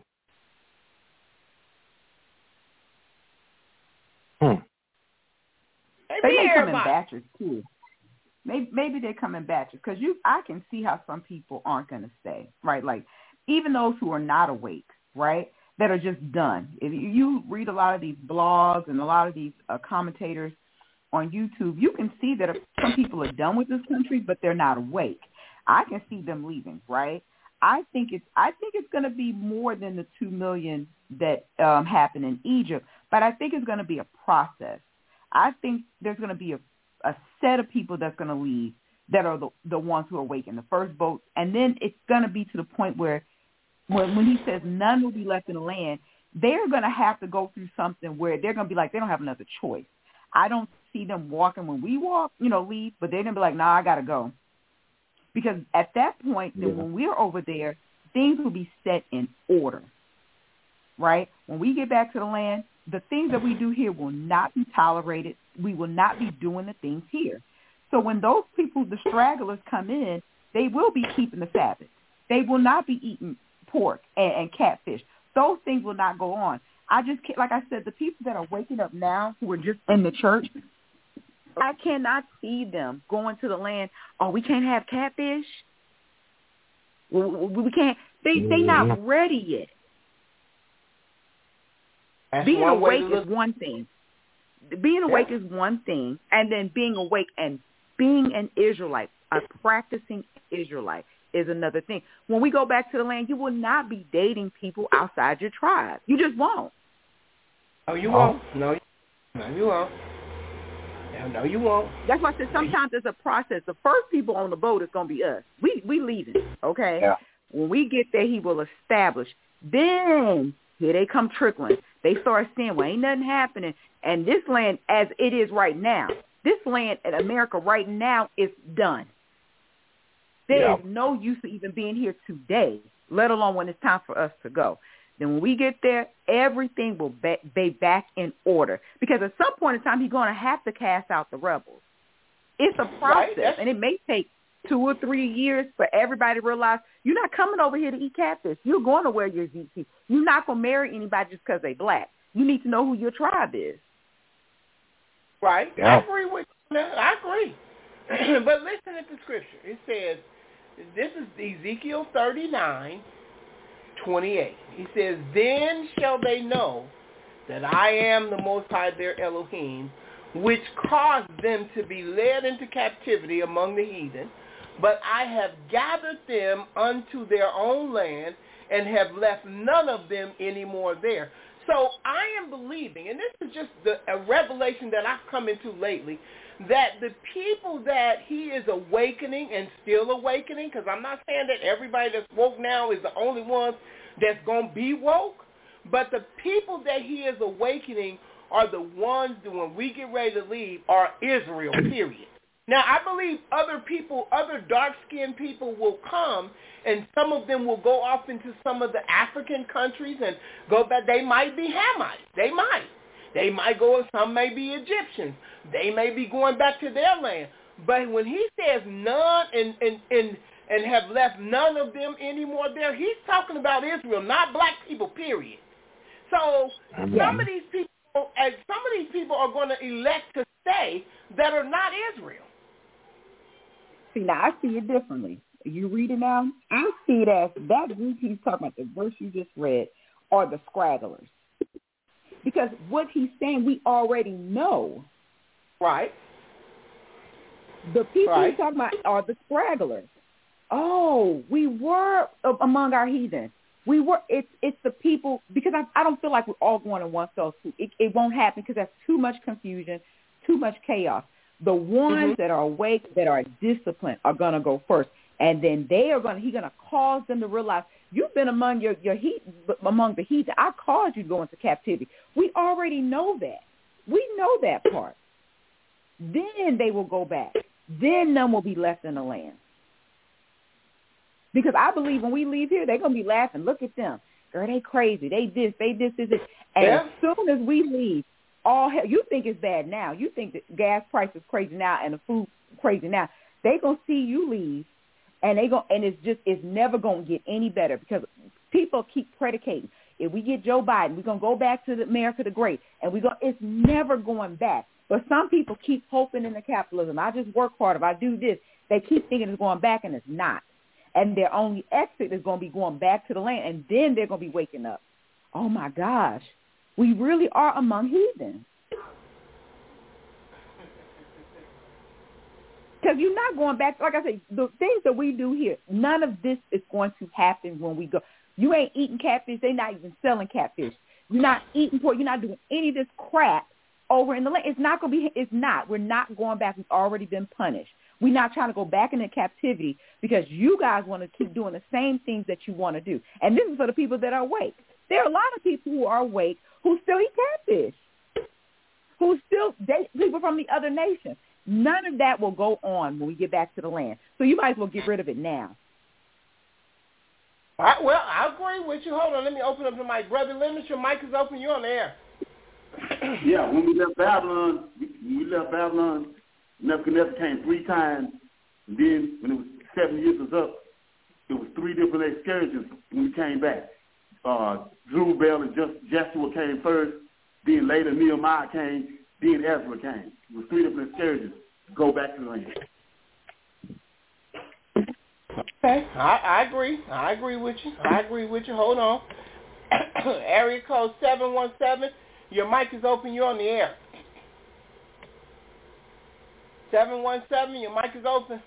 Hmm. They may come in batches too. Maybe, maybe they come in batches because you. I can see how some people aren't going to stay, right? Like even those who are not awake, right, that are just done. If you read a lot of these blogs and a lot of these uh, commentators on YouTube, you can see that some people are done with this country, but they're not awake. I can see them leaving, right? I think it's. I think it's going to be more than the two million that um, happened in Egypt, but I think it's going to be a process. I think there's going to be a, a set of people that's going to leave that are the, the ones who are awakened, the first boat, and then it's going to be to the point where when, when he says none will be left in the land, they're going to have to go through something where they're going to be like, they don't have another choice. I don't see them walking when we walk, you know, leave, but they're going to be like, nah, I got to go. Because at that point, yeah. then when we're over there, things will be set in order, right? When we get back to the land, the things that we do here will not be tolerated. We will not be doing the things here. So when those people, the stragglers, come in, they will be keeping the Sabbath. They will not be eating pork and, and catfish. Those things will not go on. I just can't, like I said, the people that are waking up now who are just in the church, I cannot see them going to the land, oh, we can't have catfish. We, we can't. They, they're not ready yet. That's being awake is one thing. Being awake yeah. is one thing, and then being awake and being an Israelite, a practicing Israelite, is another thing. When we go back to the land, you will not be dating people outside your tribe. You just won't. Oh, you won't. No, no, you won't. No, no, you won't. That's why I said sometimes it's a process. The first people on the boat is going to be us. We we leaving, okay? Yeah. When we get there, he will establish. Then here they come trickling. They start saying, well, ain't nothing happening. And this land, as it is right now, this land in America right now is done. There yeah. is no use of even being here today, let alone when it's time for us to go. Then when we get there, everything will be back in order. Because at some point in time, he's going to have to cast out the rebels. It's a process, right. and it may take two or three years for everybody to realize you're not coming over here to eat catfish. You're going to wear your Z T. You're not going to marry anybody just because they're black. You need to know who your tribe is. Right. Yeah. I agree with you. I agree. But listen at the scripture. It says, this is Ezekiel thirty-nine, twenty-eight. He says, then shall they know that I am the Most High their Elohim, which caused them to be led into captivity among the heathen, but I have gathered them unto their own land and have left none of them anymore there. So I am believing, and this is just the, a revelation that I've come into lately, that the people that he is awakening and still awakening, because I'm not saying that everybody that's woke now is the only ones that's going to be woke, but the people that he is awakening are the ones that when we get ready to leave are Israel, period. Now, I believe other people, other dark-skinned people will come, and some of them will go off into some of the African countries and go back. They might be Hamites. They might. They might go, some may be Egyptians. They may be going back to their land. But when he says none, and, and, and, and have left none of them anymore there. He's talking about Israel, not black people, period. So Yeah. some of these people, and some of these people are going to elect to stay that are not Israel. See, now I see it differently. You read it now? I see it as that group he's talking about, the verse you just read, are the scragglers. Because what he's saying, we already know. Right. The people Right. he's talking about are the scragglers. Oh, we were among our heathen. We were. It's it's the people, because I I don't feel like we're all going in one fell swoop. It, it won't happen because that's too much confusion, too much chaos. The ones Mm-hmm. that are awake, that are disciplined, are gonna go first, and then they are gonna. He's gonna cause them to realize you've been among your your heat among the heathen. I caused you to go into captivity. We already know that. We know that part. Then they will go back. Then none will be left in the land. Because I believe when we leave here, they're going to be laughing. Look at them. Girl, they crazy. They this, they this, this, this. And Yeah. as soon as we leave, all hell, you think it's bad now. You think that gas price is crazy now and the food crazy now. They're going to see you leave, and they go, and it's just, it's never going to get any better because people keep predicating. If we get Joe Biden, we're going to go back to the America the Great, and we go. It's never going back. But some people keep hoping in the capitalism. I just work hard. If I do this, they keep thinking it's going back, and it's not. And their only exit is going to be going back to the land, and then they're going to be waking up. Oh, my gosh. We really are among heathens. Because you're not going back. Like I said, the things that we do here, none of this is going to happen when we go. You ain't eating catfish. They're not even selling catfish. You're not eating pork. You're not doing any of this crap over in the land. It's not going to be, it's not. We're not going back. We've already been punished. We're not trying to go back into captivity because you guys want to keep doing the same things that you want to do. And this is for the people that are awake. There are a lot of people who are awake who still eat catfish, who still date people from the other nations. None of that will go on when we get back to the land. So you might as well get rid of it now. All right, well, I agree with you. Hold on. Let me open up the mic. Brother Leonard, your mic is open. You're on the air. Yeah, when we left Babylon, when we left Babylon, Nebuchadnezzar came three times. And then when it was seven years was up, it was three different excursions when we came back. Uh, Zerubbabel and just Joshua came first. Then later Nehemiah came. Then Ezra came. It was three different excursions to go back to the land. Okay, I, I agree. I agree with you. I agree with you. Hold on. Area code seven one seven. Your mic is open. You're on the air. seven one seven, your mic is open.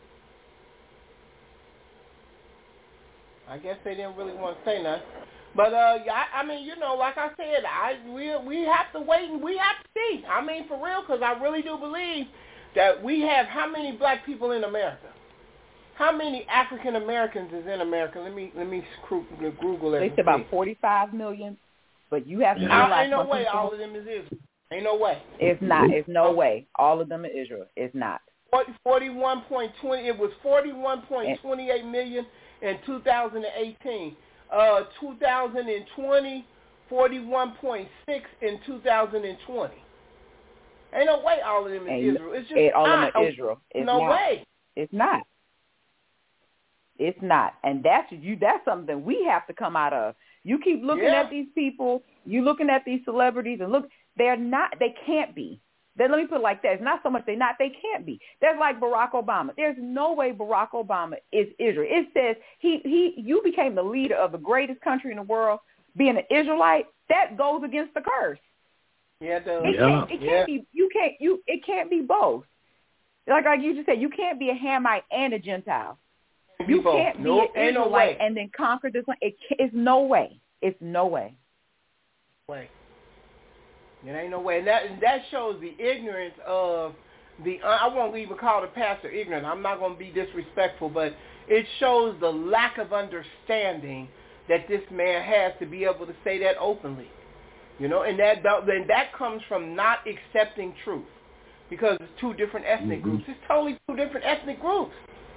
I guess they didn't really want to say nothing. But, uh, yeah, I, I mean, you know, like I said, I we, we have to wait and we have to see. I mean, for real, because I really do believe that we have how many black people in America? How many African Americans is in America? Let me let me screw, Google They it. said about forty-five million, but you have to I, realize ain't no way people, all of them is Israel. Ain't no way. It's not. It's no way. All of them are Israel. It's not. forty-one point two zero It was forty-one point two eight million in two thousand eighteen. Uh, two thousand twenty, forty-one point six in two thousand twenty. Ain't no way all of them is Ain't, Israel. It's just it, all not. of them are Israel. It's no not. way. It's not. It's not. And that's you. That's something we have to come out of. You keep looking Yeah. at these people. You looking at these celebrities, and look, they're not. They can't be. Then let me put it like that. It's not so much they're not. They can't be. That's like Barack Obama. There's no way Barack Obama is Israel. It says he he. You became the leader of the greatest country in the world, being an Israelite. That goes against the curse. Yeah, it does. It Yeah. can't. It can't Yeah. be. You can't. You. It can't be both. Like like you just said, you can't be a Hamite and a Gentile. You People, can't be nope, an ain't no Israelite way. and then conquer this one. It, it's no way. It's no way. way. It ain't no way. And that, and that shows the ignorance of the, uh, I won't even call the pastor ignorant. I'm not going to be disrespectful, but it shows the lack of understanding that this man has to be able to say that openly. You know, and that, and that comes from not accepting truth because it's two different ethnic Mm-hmm. groups. It's totally two different ethnic groups.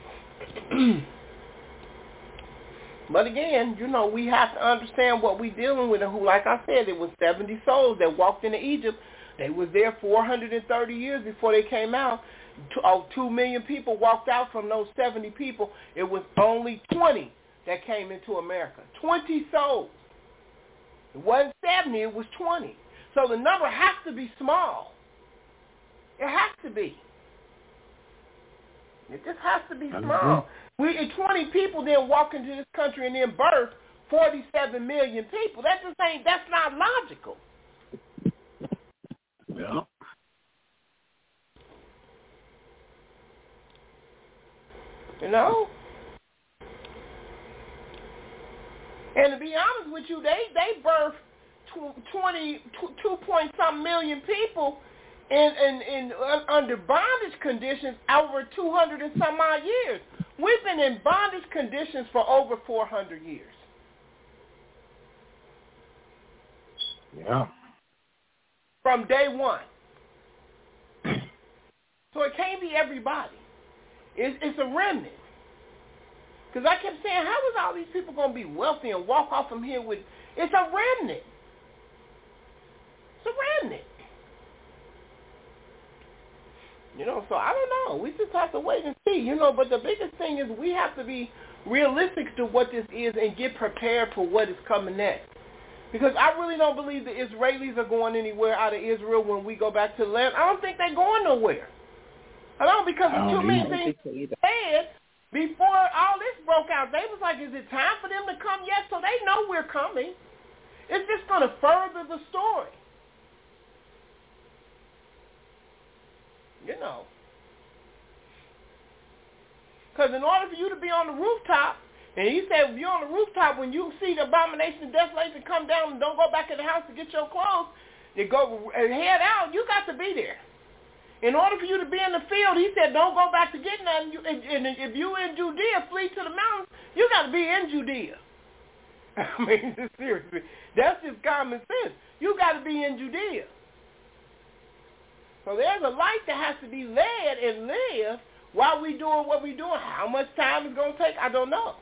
But again, you know, we have to understand what we're dealing with. And who, like I said, it was seventy souls that walked into Egypt. They was there four hundred thirty years before they came out. oh, two million people walked out from those seventy people. It was only twenty that came into America. twenty souls. It wasn't seventy, it was twenty. So the number has to be small. It has to be. It just has to be small. We twenty people then walk into this country and then birth forty-seven million people. That just ain't, that's not logical. Yeah. You know? And to be honest with you, they, they birthed twenty, two point some million people in, in, in uh, under bondage conditions over two hundred and some odd years. We've been in bondage conditions for over four hundred years. Yeah. From day one. So it can't be everybody. It's, it's a remnant. Because I kept saying, how is all these people going to be wealthy and walk off from here with... It's a remnant. It's a remnant. You know, so I don't know. We just have to wait and see, you know. But the biggest thing is we have to be realistic to what this is and get prepared for what is coming next. Because I really don't believe the Israelis are going anywhere out of Israel when we go back to the land. I don't think they're going nowhere. I don't, because of too many things said before all this broke out. They was like, is it time for them to come? Yes, so they know we're coming. It's just going to further the story. You know. Because in order for you to be on the rooftop, and he said, if you're on the rooftop, when you see the abomination of desolation come down and don't go back in the house to get your clothes, you go and head out, you got to be there. In order for you to be in the field, he said, don't go back to get nothing. You, and, and if you in Judea, flee to the mountains, you got to be in Judea. I mean, seriously. That's just common sense. You got to be in Judea. So there's a life that has to be led and lived while we doing what we doing. How much time it's going to take, I don't know.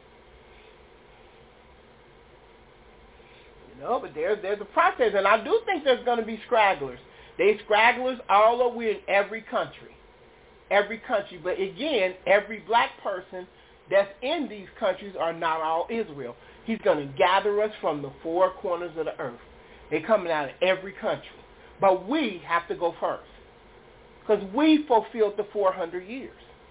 You know, but there's, there's a process, and I do think there's going to be stragglers. They stragglers all over in every country. Every country. But again, every black person that's in these countries are not all Israel. He's going to gather us from the four corners of the earth. They're coming out of every country. But we have to go first. Because we fulfilled the four hundred years.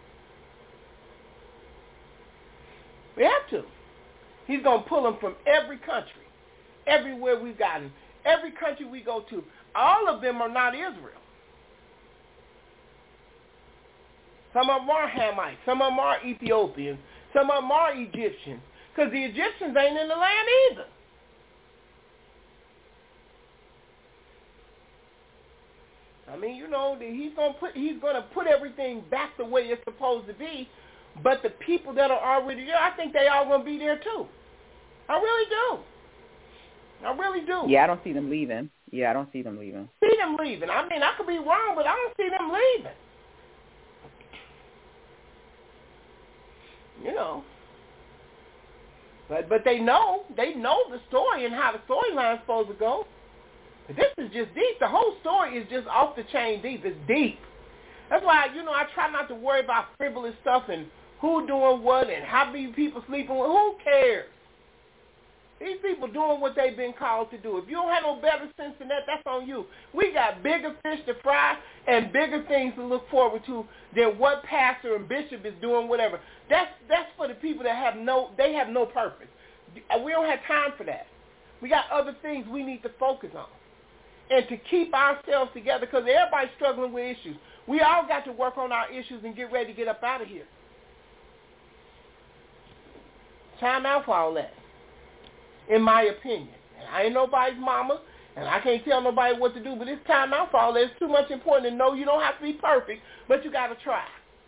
We have to. He's going to pull them from every country. Everywhere we've gotten. Every country we go to. All of them are not Israel. Some of them are Hamites. Some of them are Ethiopians. Some of them are Egyptians. Because the Egyptians ain't in the land either. I mean, you know, he's going to put he's going to put everything back the way it's supposed to be. But the people that are already there, I think they all going to be there too. I really do. I really do. Yeah, I don't see them leaving. Yeah, I don't see them leaving. See them leaving. I mean, I could be wrong, but I don't see them leaving. You know. But but they know. They know the story and how the storyline's supposed to go. But this is just deep. The whole story is just off the chain deep. It's deep. That's why, you know, I try not to worry about frivolous stuff and who doing what and how many people sleeping with. Who cares? These people doing what they've been called to do. If you don't have no better sense than that, that's on you. We got bigger fish to fry and bigger things to look forward to than what pastor and bishop is doing, whatever. That's that's for the people that have no, they have no purpose. We don't have time for that. We got other things we need to focus on. And to keep ourselves together, because everybody's struggling with issues. We all got to work on our issues and get ready to get up out of here. Time out for all that. In my opinion. And I ain't nobody's mama, and I can't tell nobody what to do, but it's time out for all that. It's too much important to know you don't have to be perfect, but you got to try.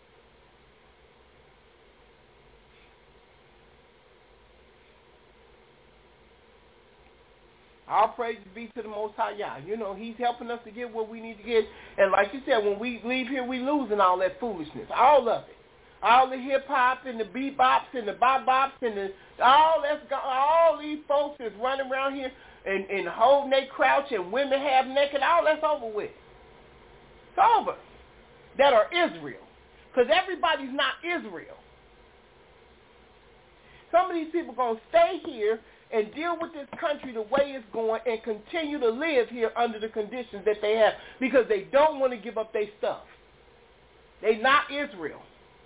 All praise be to the Most High Yah. You know, he's helping us to get what we need to get. And like you said, when we leave here, we losing all that foolishness, all of it. All the hip-hop and the bebops and the bop-bops and the, all that's go, all these folks is running around here and, and holding their crouch and women half naked, all that's over with. It's over. that are Israel, because everybody's not Israel. Some of these people are going to stay here and deal with this country the way it's going and continue to live here under the conditions that they have because they don't want to give up their stuff. They're not Israel.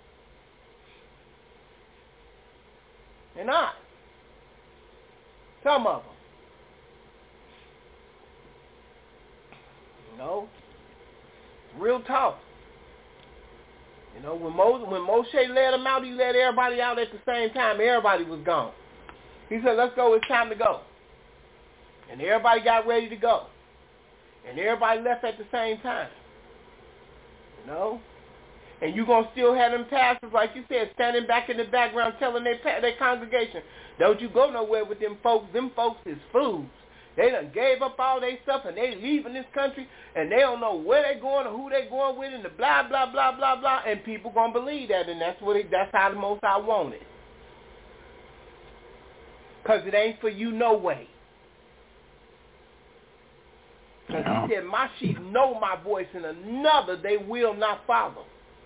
They're not. Some of them. You know, real talk. You know, when Moses, when Moshe let them out, he let everybody out at the same time. Everybody was gone. He said, let's go, it's time to go. And everybody got ready to go. And everybody left at the same time. You know? And you're going to still have them pastors, like you said, standing back in the background telling their, their congregation, don't you go nowhere with them folks. Them folks is fools. They done gave up all their stuff and they leaving this country and they don't know where they going or who they going with and the blah, blah, blah, blah, blah. And people going to believe that, and that's what it, that's how the Most High want it. Because it ain't for you no way. Because Yeah. he said, my sheep know my voice and another they will not follow.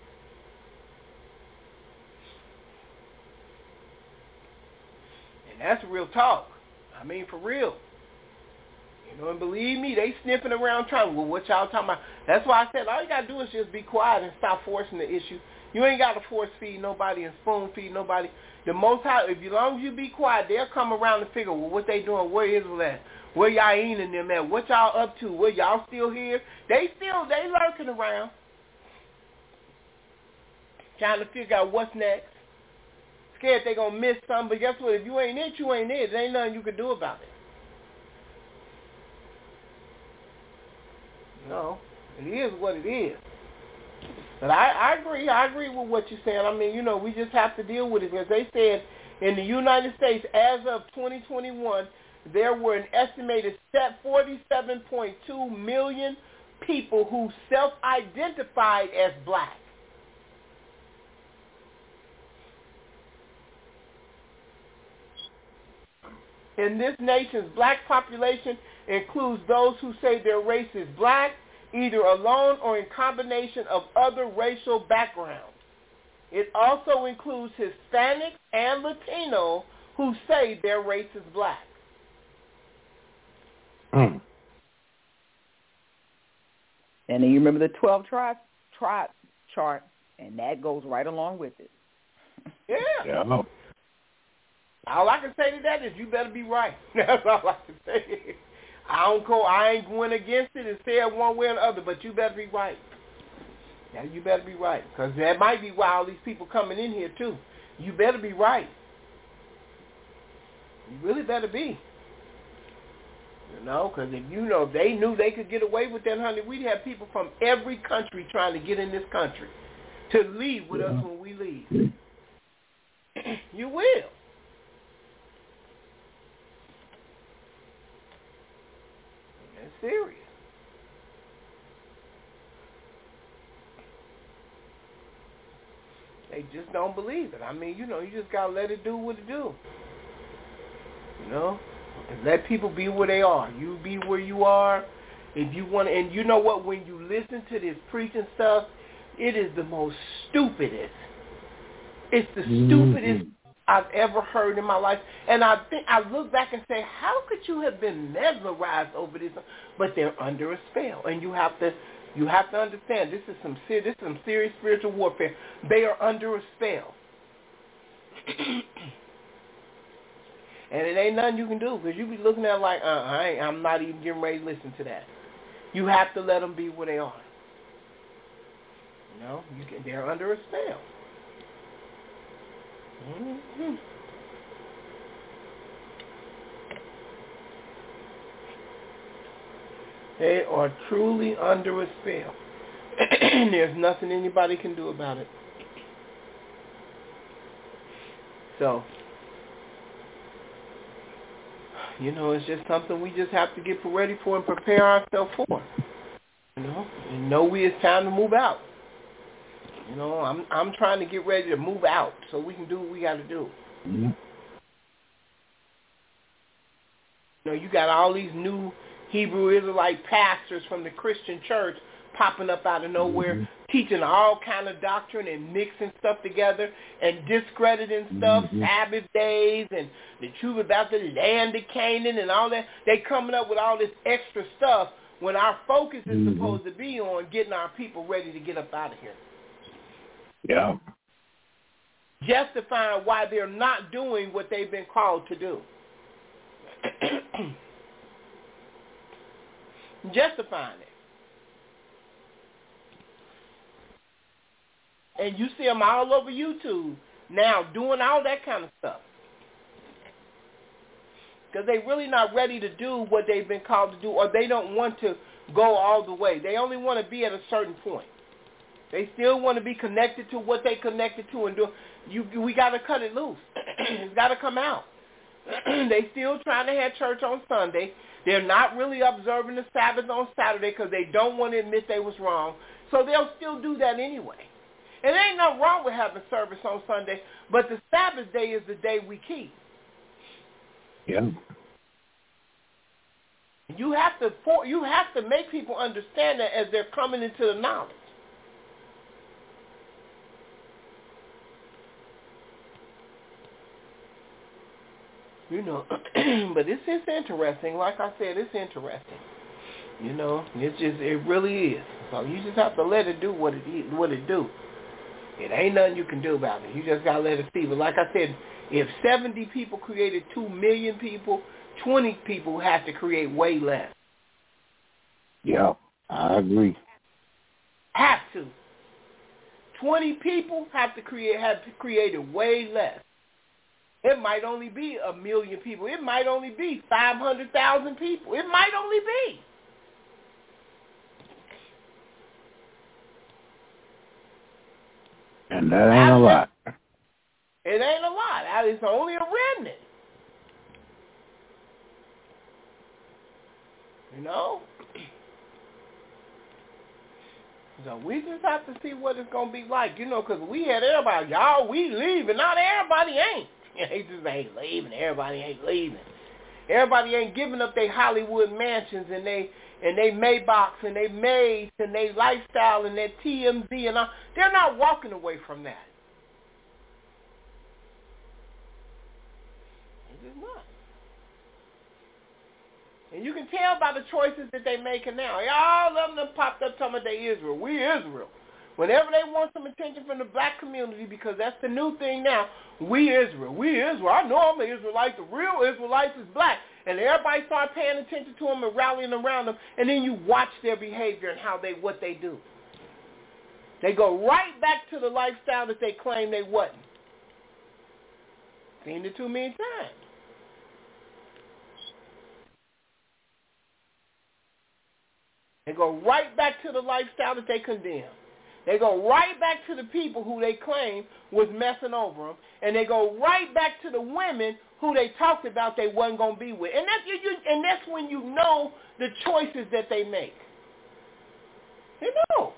And that's real talk. I mean, for real. You know, and believe me, they sniffing around trying, well, what y'all talking about? That's why I said all you got to do is just be quiet and stop forcing the issue. You ain't got to force feed nobody and spoon feed nobody. The Most High, if as long as you be quiet, they'll come around and figure, well, what they doing? Where Israel at? Where Yain and them at? What y'all up to? Where y'all still here? They still, they lurking around. Trying to figure out what's next. Scared they going to miss something, but guess what? If you ain't it, you ain't it. There ain't nothing you can do about it. No, it is what it is. But I, I agree. I agree with what you're saying. I mean, you know, we just have to deal with it. Because they said in the United States, as of twenty twenty-one, there were an estimated forty-seven point two million people who self-identified as black. In this nation's black population includes those who say their race is black, either alone or in combination of other racial backgrounds. It also includes Hispanics and Latino who say their race is black. Mm. And then you remember the twelve tribe tribe chart, and that goes right along with it. Yeah. Yeah, I know. All I can say to that is you better be right. That's all I can say. I don't go. I ain't going against it and say it one way or the other, but you better be right. Yeah, you better be right, because that might be why all these people coming in here too. You better be right. You really better be. You know, because if you know if they knew they could get away with that, honey, we'd have people from every country trying to get in this country to leave with Yeah. us when we leave. You will. That's serious. They just don't believe it. I mean, you know, you just gotta let it do what it do. You know, and let people be where they are. You be where you are. If you want to, and you know what? When you listen to this preaching stuff, it is the most stupidest. It's the Mm-hmm. stupidest I've ever heard in my life. And I think I look back and say, how could you have been mesmerized over this? But they're under a spell, and you have to. You have to understand, this is some ser- this is some serious spiritual warfare. They are under a spell. And it ain't nothing you can do, because you be looking at it like, uh, I ain't, I'm not even getting ready to listen to that. You have to let them be where they are. You know, you can, they're under a spell. Mm-hmm. They are truly under a spell. There's nothing anybody can do about it. So, you know, it's just something we just have to get ready for and prepare ourselves for. You know, and know we it's time to move out. You know, I'm I'm trying to get ready to move out so we can do what we got to do. Mm-hmm. You know, you got all these new Hebrew Israelite pastors from the Christian church popping up out of nowhere, mm-hmm. teaching all kind of doctrine and mixing stuff together and discrediting stuff, mm-hmm. Sabbath days and the truth about the land of Canaan and all that. They coming up with all this extra stuff when our focus is mm-hmm. supposed to be on getting our people ready to get up out of here. Yeah. Justifying why they're not doing what they've been called to do. Justifying it. And you see them all over YouTube now doing all that kind of stuff. Because they're really not ready to do what they've been called to do, or they don't want to go all the way. They only want to be at a certain point. They still want to be connected to what they connected to and do. You, we got to cut it loose. It's got to come out. They still trying to have church on Sunday. They're not really observing the Sabbath on Saturday because they don't want to admit they was wrong. So they'll still do that anyway. And there ain't nothing wrong with having service on Sunday, but the Sabbath day is the day we keep. Yeah. You have to for, you have to make people understand that as they're coming into the knowledge. You know, but it's it's interesting. Like I said, it's interesting. You know, it's just it really is. So you just have to let it do what it what it do. It ain't nothing you can do about it. You just gotta let it see. But like I said, if seventy people created two million people, twenty people have to create way less. Yeah, I agree. Have to. Twenty people have to create have to create it way less. It might only be a million people. It might only be five hundred thousand people. It might only be. And that ain't a lot. It ain't a lot. It's only a remnant. You know? So we just have to see what it's going to be like, you know, because we had everybody, y'all, we leaving. Not everybody ain't. They just ain't leaving. Everybody ain't leaving. Everybody ain't giving up their Hollywood mansions and they and they Maybachs and they maids and they lifestyle and their T M Z and all. They're not walking away from that. They're just not. And you can tell by the choices that they're making now. All of them popped up talking about they Israel. We Israel. Whenever they want some attention from the black community, because that's the new thing now, we Israel. We Israel. I know I'm an Israelite. The real Israelites is black. And everybody start paying attention to them and rallying around them, and then you watch their behavior and how they what they do. They go right back to the lifestyle that they claim they wasn't. Seen it too many times. They go right back to the lifestyle that they condemn. They go right back to the people who they claim was messing over them, and they go right back to the women who they talked about they wasn't going to be with. And that's, you, you, and that's when you know the choices that they make. You know.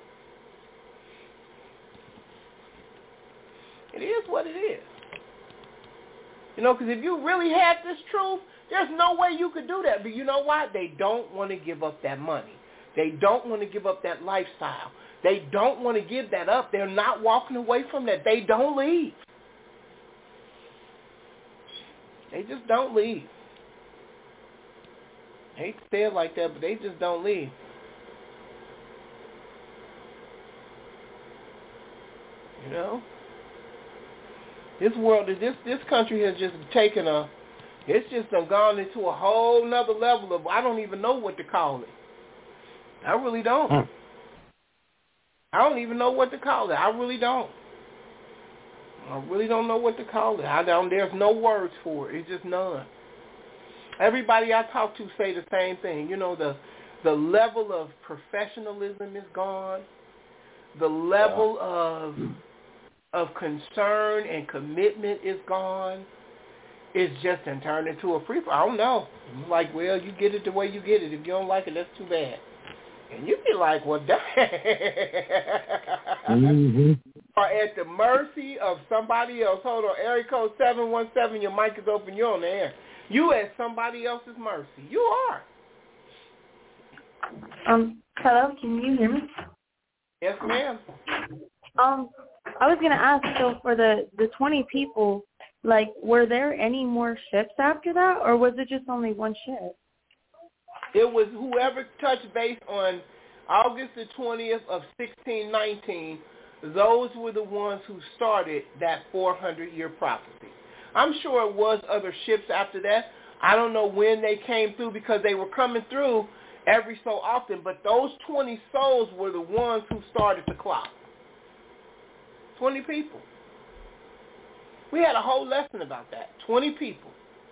It is what it is. You know, because if you really had this truth, there's no way you could do that. But you know why? They don't want to give up that money. They don't want to give up that lifestyle. They don't want to give that up. They're not walking away from that. They don't leave. They just don't leave. I hate to say it like that, but they just don't leave. You know? This world, this this country has just taken a, it's just done gone into a whole nother level of, I don't even know what to call it. I really don't. Hmm. I don't even know what to call it. I really don't. I really don't know what to call it. I don't. There's no words for it. It's just none. Everybody I talk to say the same thing. You know, the the level of professionalism is gone. The level yeah. of of concern and commitment is gone. It's just been turned into a free. I don't know. I'm like, well, you get it the way you get it. If you don't like it, that's too bad. And you be like, well, damn. Mm-hmm. Or at the mercy of somebody else. Hold on, area code seven one seven, your mic is open, you're on the air. You at somebody else's mercy. You are. Um, hello, can you hear me? Yes, ma'am. Um, I was gonna ask. So for the the twenty people, like, were there any more ships after that, or was it just only one ship? It was whoever touched base on August the twentieth of sixteen nineteen. Those were the ones who started that four hundred year prophecy. I'm sure it was other ships after that. I don't know when they came through because they were coming through every so often, but those twenty souls were the ones who started the clock. twenty people. We had a whole lesson about that. twenty people.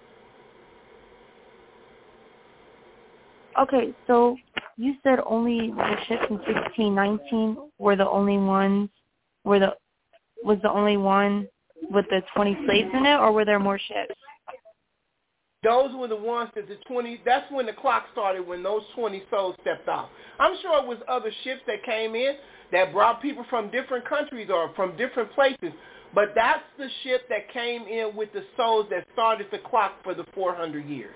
Okay, so you said only the ships in sixteen nineteen were the only ones, were the was the only one with the twenty slaves in it, or were there more ships? Those were the ones that the twenty, that's when the clock started, when those twenty souls stepped off. I'm sure it was other ships that came in that brought people from different countries or from different places, but that's the ship that came in with the souls that started the clock for the four hundred years.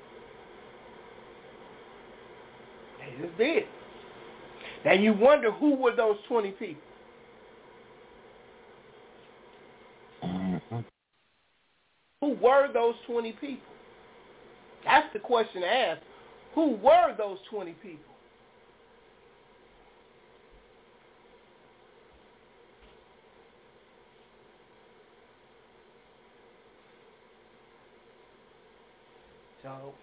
They just did. And you wonder, who were those twenty people? Mm-hmm. Who were those twenty people? That's the question to ask. Who were those twenty people? So,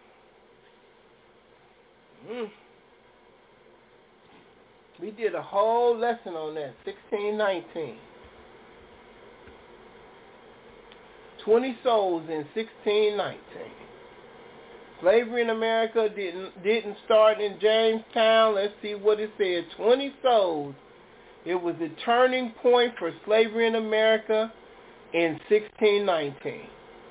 mm, we did a whole lesson on that, sixteen nineteen. twenty souls in sixteen nineteen. Slavery in America didn't didn't start in Jamestown. Let's see what it said. twenty souls. It was a turning point for slavery in America in sixteen nineteen.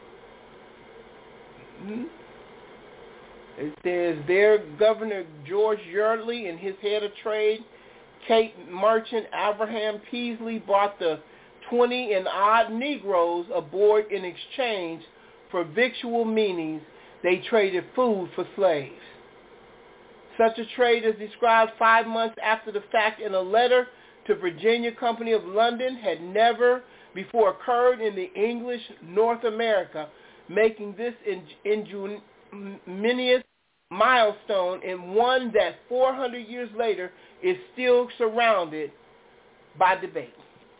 Mm-hmm. It says there, Governor George Yeardley and his head of trade, Cape Merchant Abraham Peasley, brought the twenty and odd Negroes aboard in exchange for victual meanings. They traded food for slaves. Such a trade is described five months after the fact in a letter to Virginia Company of London had never before occurred in the English North America, making this ingenious milestone and one that four hundred years later is still surrounded by debate.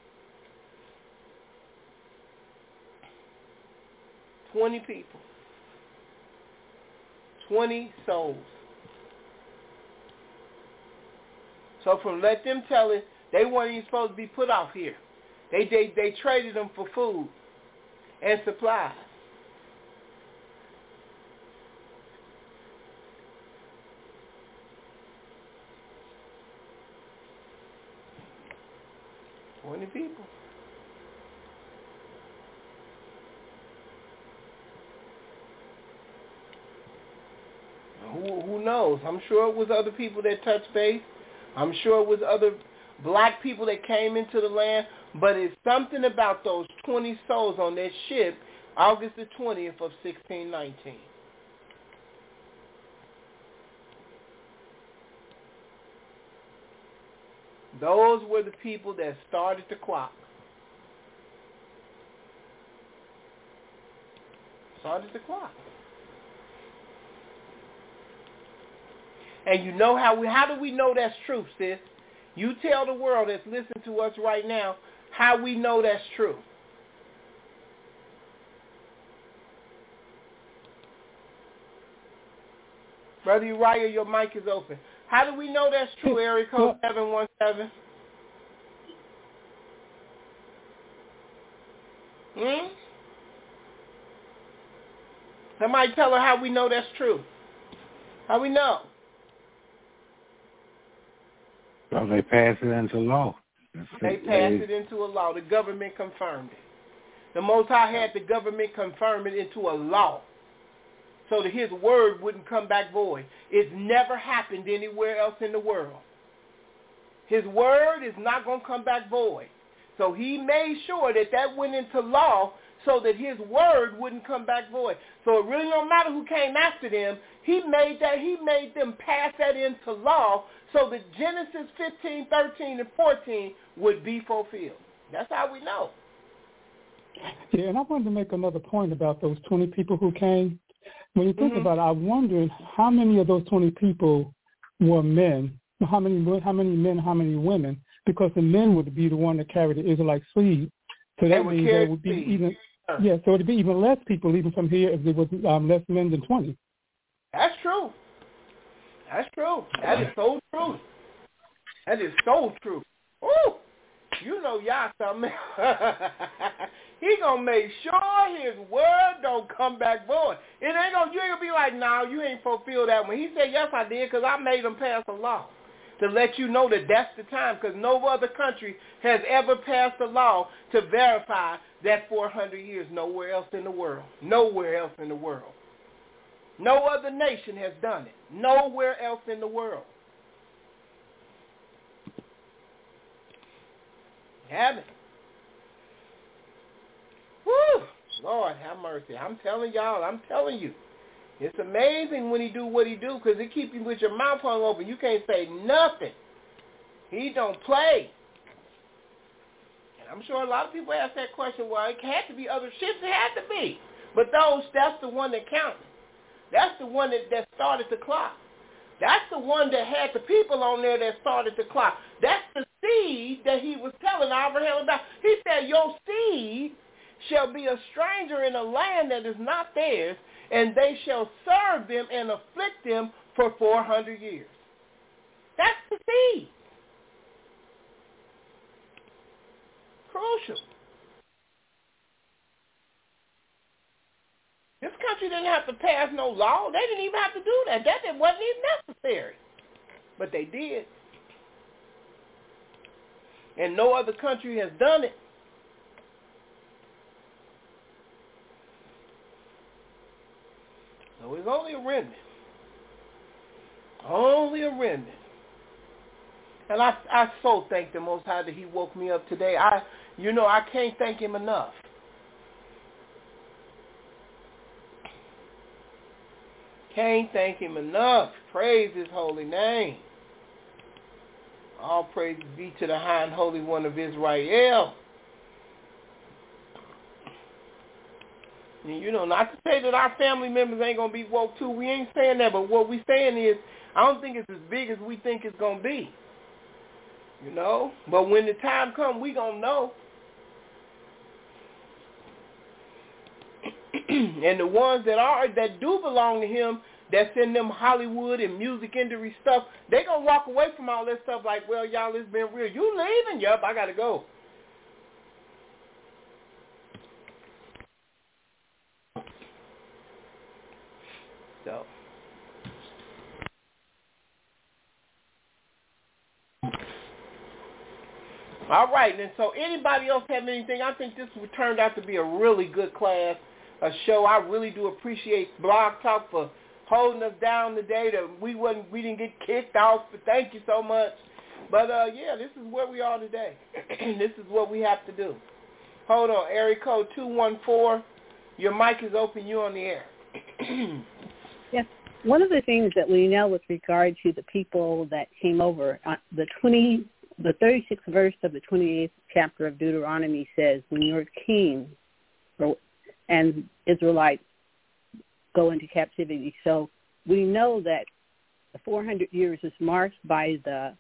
twenty people. twenty souls. So from Let Them Tell It, they weren't even supposed to be put off here. They, they, they traded them for food and supplies. twenty people. Who, who knows? I'm sure it was other people that touched base. I'm sure it was other black people that came into the land. But it's something about those twenty souls on that ship, August the twentieth of sixteen nineteen. Those were the people that started the clock. Started the clock. And you know how we, how do we know that's true, sis? You tell the world that's listening to us right now how we know that's true. Brother Uriah, your mic is open. How do we know that's true, area code seven one seven? Hmm? Somebody tell her how we know that's true. How we know? So they passed it into law. They passed it into a law. The government confirmed it. The Most High had the government confirm it into a law so that his word wouldn't come back void. It's never happened anywhere else in the world. His word is not going to come back void. So he made sure that that went into law so that his word wouldn't come back void. So it really don't matter who came after them. He made that. He made them pass that into law so that Genesis fifteen, thirteen, and fourteen would be fulfilled. That's how we know. Yeah, and I wanted to make another point about those twenty people who came. When you think mm-hmm. about it, I'm wondering how many of those twenty people were men, how many how many men, how many women, because the men would be the one that carried the Israelite seed. So that means there would be seed. even yeah, so it'd be even less people even from here if there was um, less men than twenty. That's true. That's true. That is so true. That is so true. Ooh, you know y'all something. He gonna make sure his word don't come back void. It ain't gonna, you ain't gonna be like, no, you ain't fulfilled that one. He said, yes, I did, because I made them pass a law to let you know that that's the time, because no other country has ever passed a law to verify that four hundred years nowhere else in the world. Nowhere else in the world. No other nation has done it. Nowhere else in the world. Haven't. Woo! Lord have mercy. I'm telling y'all, I'm telling you. It's amazing when he do what he do, because it keep you with your mouth hung open. You can't say nothing. He don't play. And I'm sure a lot of people ask that question, well, it had to be other ships. It had to be. But those, that's the one that counted. That's the one that, that started the clock. That's the one that had the people on there that started the clock. That's the seed that he was telling Abraham about. He said, your seed shall be a stranger in a land that is not theirs, and they shall serve them and afflict them for four hundred years. That's the seed. Crucial. This country didn't have to pass no law. They didn't even have to do that. That wasn't even necessary. But they did. And no other country has done it. So it's only a remnant. Only a remnant. And I, I so thank the Most High that he woke me up today. I, you know, I can't thank him enough. Can't thank him enough. Praise his holy name. All praise be to the high and holy one of Israel. And you know, not to say that our family members ain't going to be woke too. We ain't saying that. But what we saying is, I don't think it's as big as we think it's going to be. You know? But when the time comes, we going to know. And the ones that are, that do belong to him, that's in them Hollywood and music industry stuff, they going to walk away from all that stuff like, well, y'all, it's been real. You leaving? Yup, I got to go. So. All right, and so anybody else have anything? I think this turned out to be a really good class, a show. I really do appreciate Blog Talk for holding us down today. That we wasn't, we didn't get kicked off. But thank you so much. But uh, yeah, this is where we are today. This is what we have to do. Hold on, area code two one four. Your mic is open. You're on the air. Yes. One of the things that we know with regard to the people that came over, uh, the twenty, the thirty-sixth verse of the twenty-eighth chapter of Deuteronomy says, when your king and Israelites go into captivity. So we know that the four hundred years is marked by the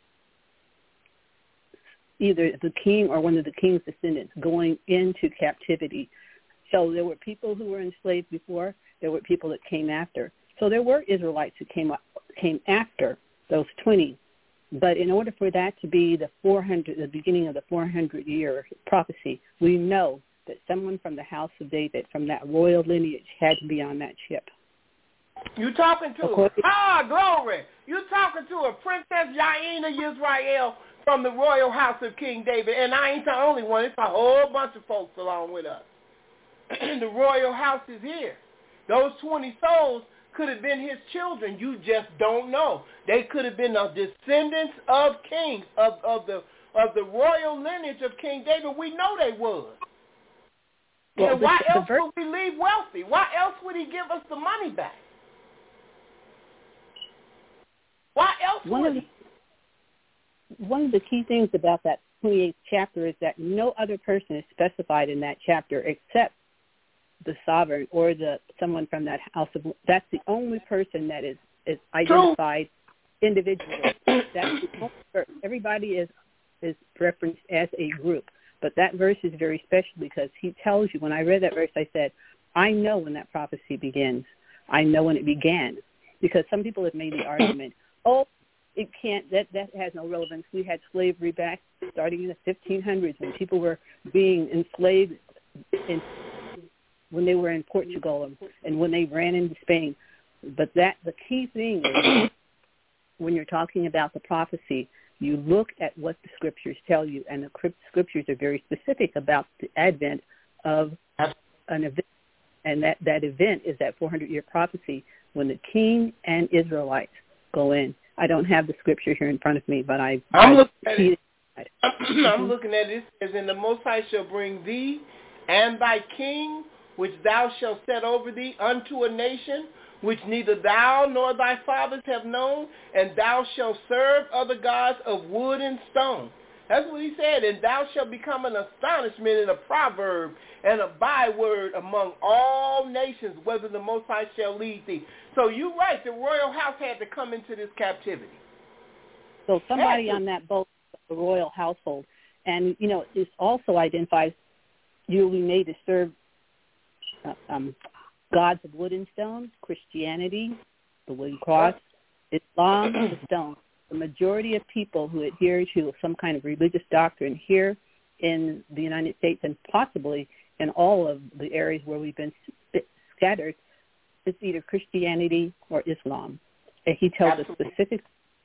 either the king or one of the king's descendants going into captivity. So there were people who were enslaved before. There were people that came after. So there were Israelites who came up, came after those twenty. But in order for that to be the four hundred, the beginning of the four hundred year prophecy, we know that someone from the house of David, from that royal lineage, had to be on that ship. You talking to her? Ah, glory! You talking to a Princess Yaina Yisrael from the royal house of King David, and I ain't the only one. It's a whole bunch of folks along with us. The royal house is here. Those twenty souls could have been his children. You just don't know. They could have been the descendants of kings, of, of the of the royal lineage of King David. We know they was. Well, and why the, else the ver- would we leave wealthy? Why else would he give us the money back? Why else one would of the, he? one of the key things about that twenty-eighth chapter is that no other person is specified in that chapter except the sovereign or the someone from that house of. That's the only person that is is identified True. individually. That's the only person. Everybody is is referenced as a group. But that verse is very special because he tells you. When I read that verse, I said, I know when that prophecy begins. I know when it began, because some people have made the argument, oh, it can't, that, that has no relevance. We had slavery back starting in the fifteen hundreds when people were being enslaved in, when they were in Portugal and, and when they ran into Spain. But that the key thing is when you're talking about the prophecy, you look at what the scriptures tell you, and the scriptures are very specific about the advent of an event, and that, that event is that four hundred year prophecy when the king and Israelites go in. I don't have the scripture here in front of me, but I. I'm I looking at it. I'm looking at it. It says, "And the Most High shall bring thee and thy king, which thou shalt set over thee, unto a nation which neither thou nor thy fathers have known, and thou shalt serve other gods of wood and stone." That's what he said. "And thou shalt become an astonishment and a proverb and a byword among all nations, whether the Most High shall lead thee." So you're right. The royal house had to come into this captivity. So somebody on that boat, the royal household, and, you know, it also identifies you will be made to serve uh, um, gods of wood and stone, Christianity, the wooden cross, Islam, the stone. The majority of people who adhere to some kind of religious doctrine here in the United States and possibly in all of the areas where we've been scattered, it's either Christianity or Islam. And he tells Absolutely. us specific.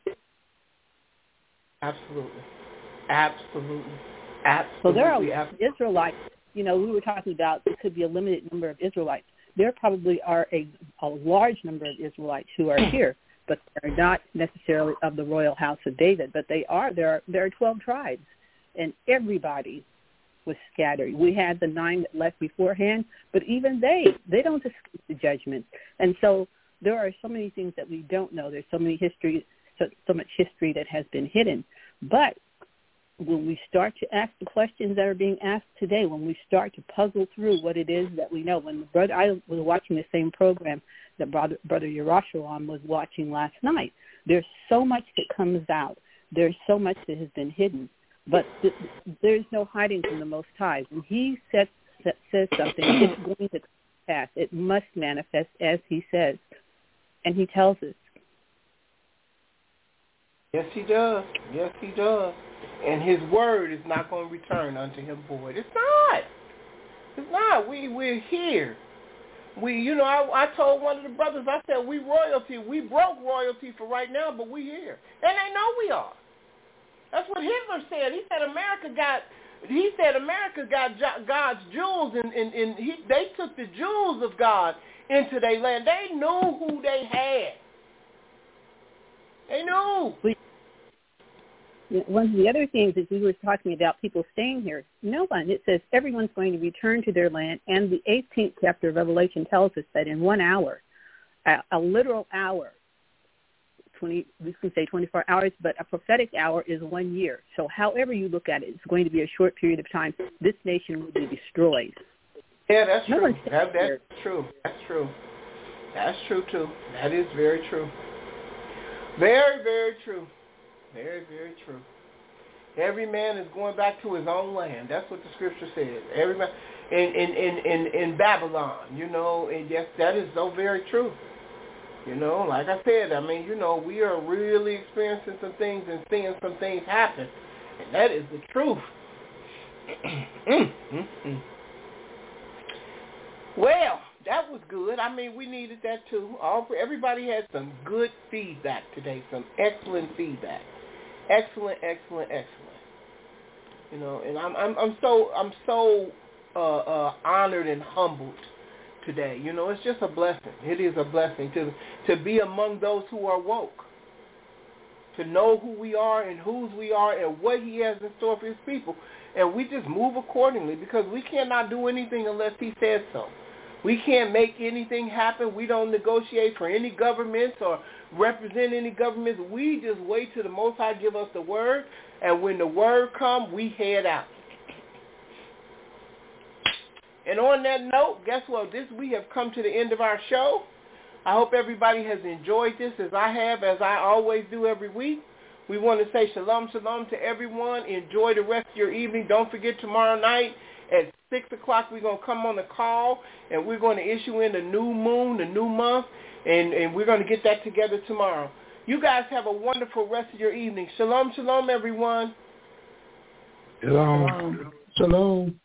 Absolutely. Absolutely. Absolutely. So there are Absolutely. Israelites. You know, we were talking about it could be a limited number of Israelites. There probably are a, a large number of Israelites who are here, but they're not necessarily of the royal house of David. But they are. There are, there are twelve tribes, and everybody was scattered. We had the nine that left beforehand, but even they, they don't escape the judgment. And so there are so many things that we don't know. There's so many history, so, so much history that has been hidden. But when we start to ask the questions that are being asked today, when we start to puzzle through what it is that we know, when the brother, I was watching the same program that brother, brother Yerushalayim was watching last night, there's so much that comes out. There's so much that has been hidden. But th- there's no hiding from the Most High. When he sets, set, says something, it's going to pass. It must manifest as he says. And he tells us. Yes, he does. Yes, he does. And his word is not going to return unto him void. It's not. It's not. We, we're here. We, you know, I, I told one of the brothers, I said, we royalty. We broke royalty for right now, but we here. And they know we are. That's what Hitler said. He said America got, he said America got God's jewels, and, and, and he, they took the jewels of God into their land. They knew who they had. They knew. We, one of the other things is we were talking about people staying here. No one. It says everyone's going to return to their land, and the eighteenth chapter of Revelation tells us that in one hour, a, a literal hour, twenty, we can say twenty-four hours, but a prophetic hour is one year. So however you look at it, it's going to be a short period of time. This nation will be destroyed. Yeah, that's no true. That, that's true. That's true. That's true, too. That is very true. Very, very true. Very, very true. Every man is going back to his own land. That's what the scripture says. Every man in in, in, in, in Babylon, you know, and yes, that is so very true. You know, like I said, I mean, you know, we are really experiencing some things and seeing some things happen. And that is the truth. mm, mm, mm. Well, that was good. I mean, we needed that too. All everybody had some good feedback today, some excellent feedback. Excellent, excellent, excellent. You know, and I'm I'm I'm so I'm so uh, uh, honored and humbled today. You know, it's just a blessing. It is a blessing to to be among those who are woke, to know who we are and whose we are and what he has in store for his people. And we just move accordingly because we cannot do anything unless he says so. We can't make anything happen. We don't negotiate for any governments, or represent any governments. We just wait till the Most High give us the word, and when the word comes, we head out. And on that note, guess what? This we have come to the end of our show. I hope everybody has enjoyed this as I have, as I always do every week. We want to say shalom, shalom to everyone. Enjoy the rest of your evening. Don't forget tomorrow night at six o'clock we're going to come on the call, and we're going to issue in the new moon, the new month, and, and we're going to get that together tomorrow. You guys have a wonderful rest of your evening. Shalom, shalom, everyone. Shalom. Shalom.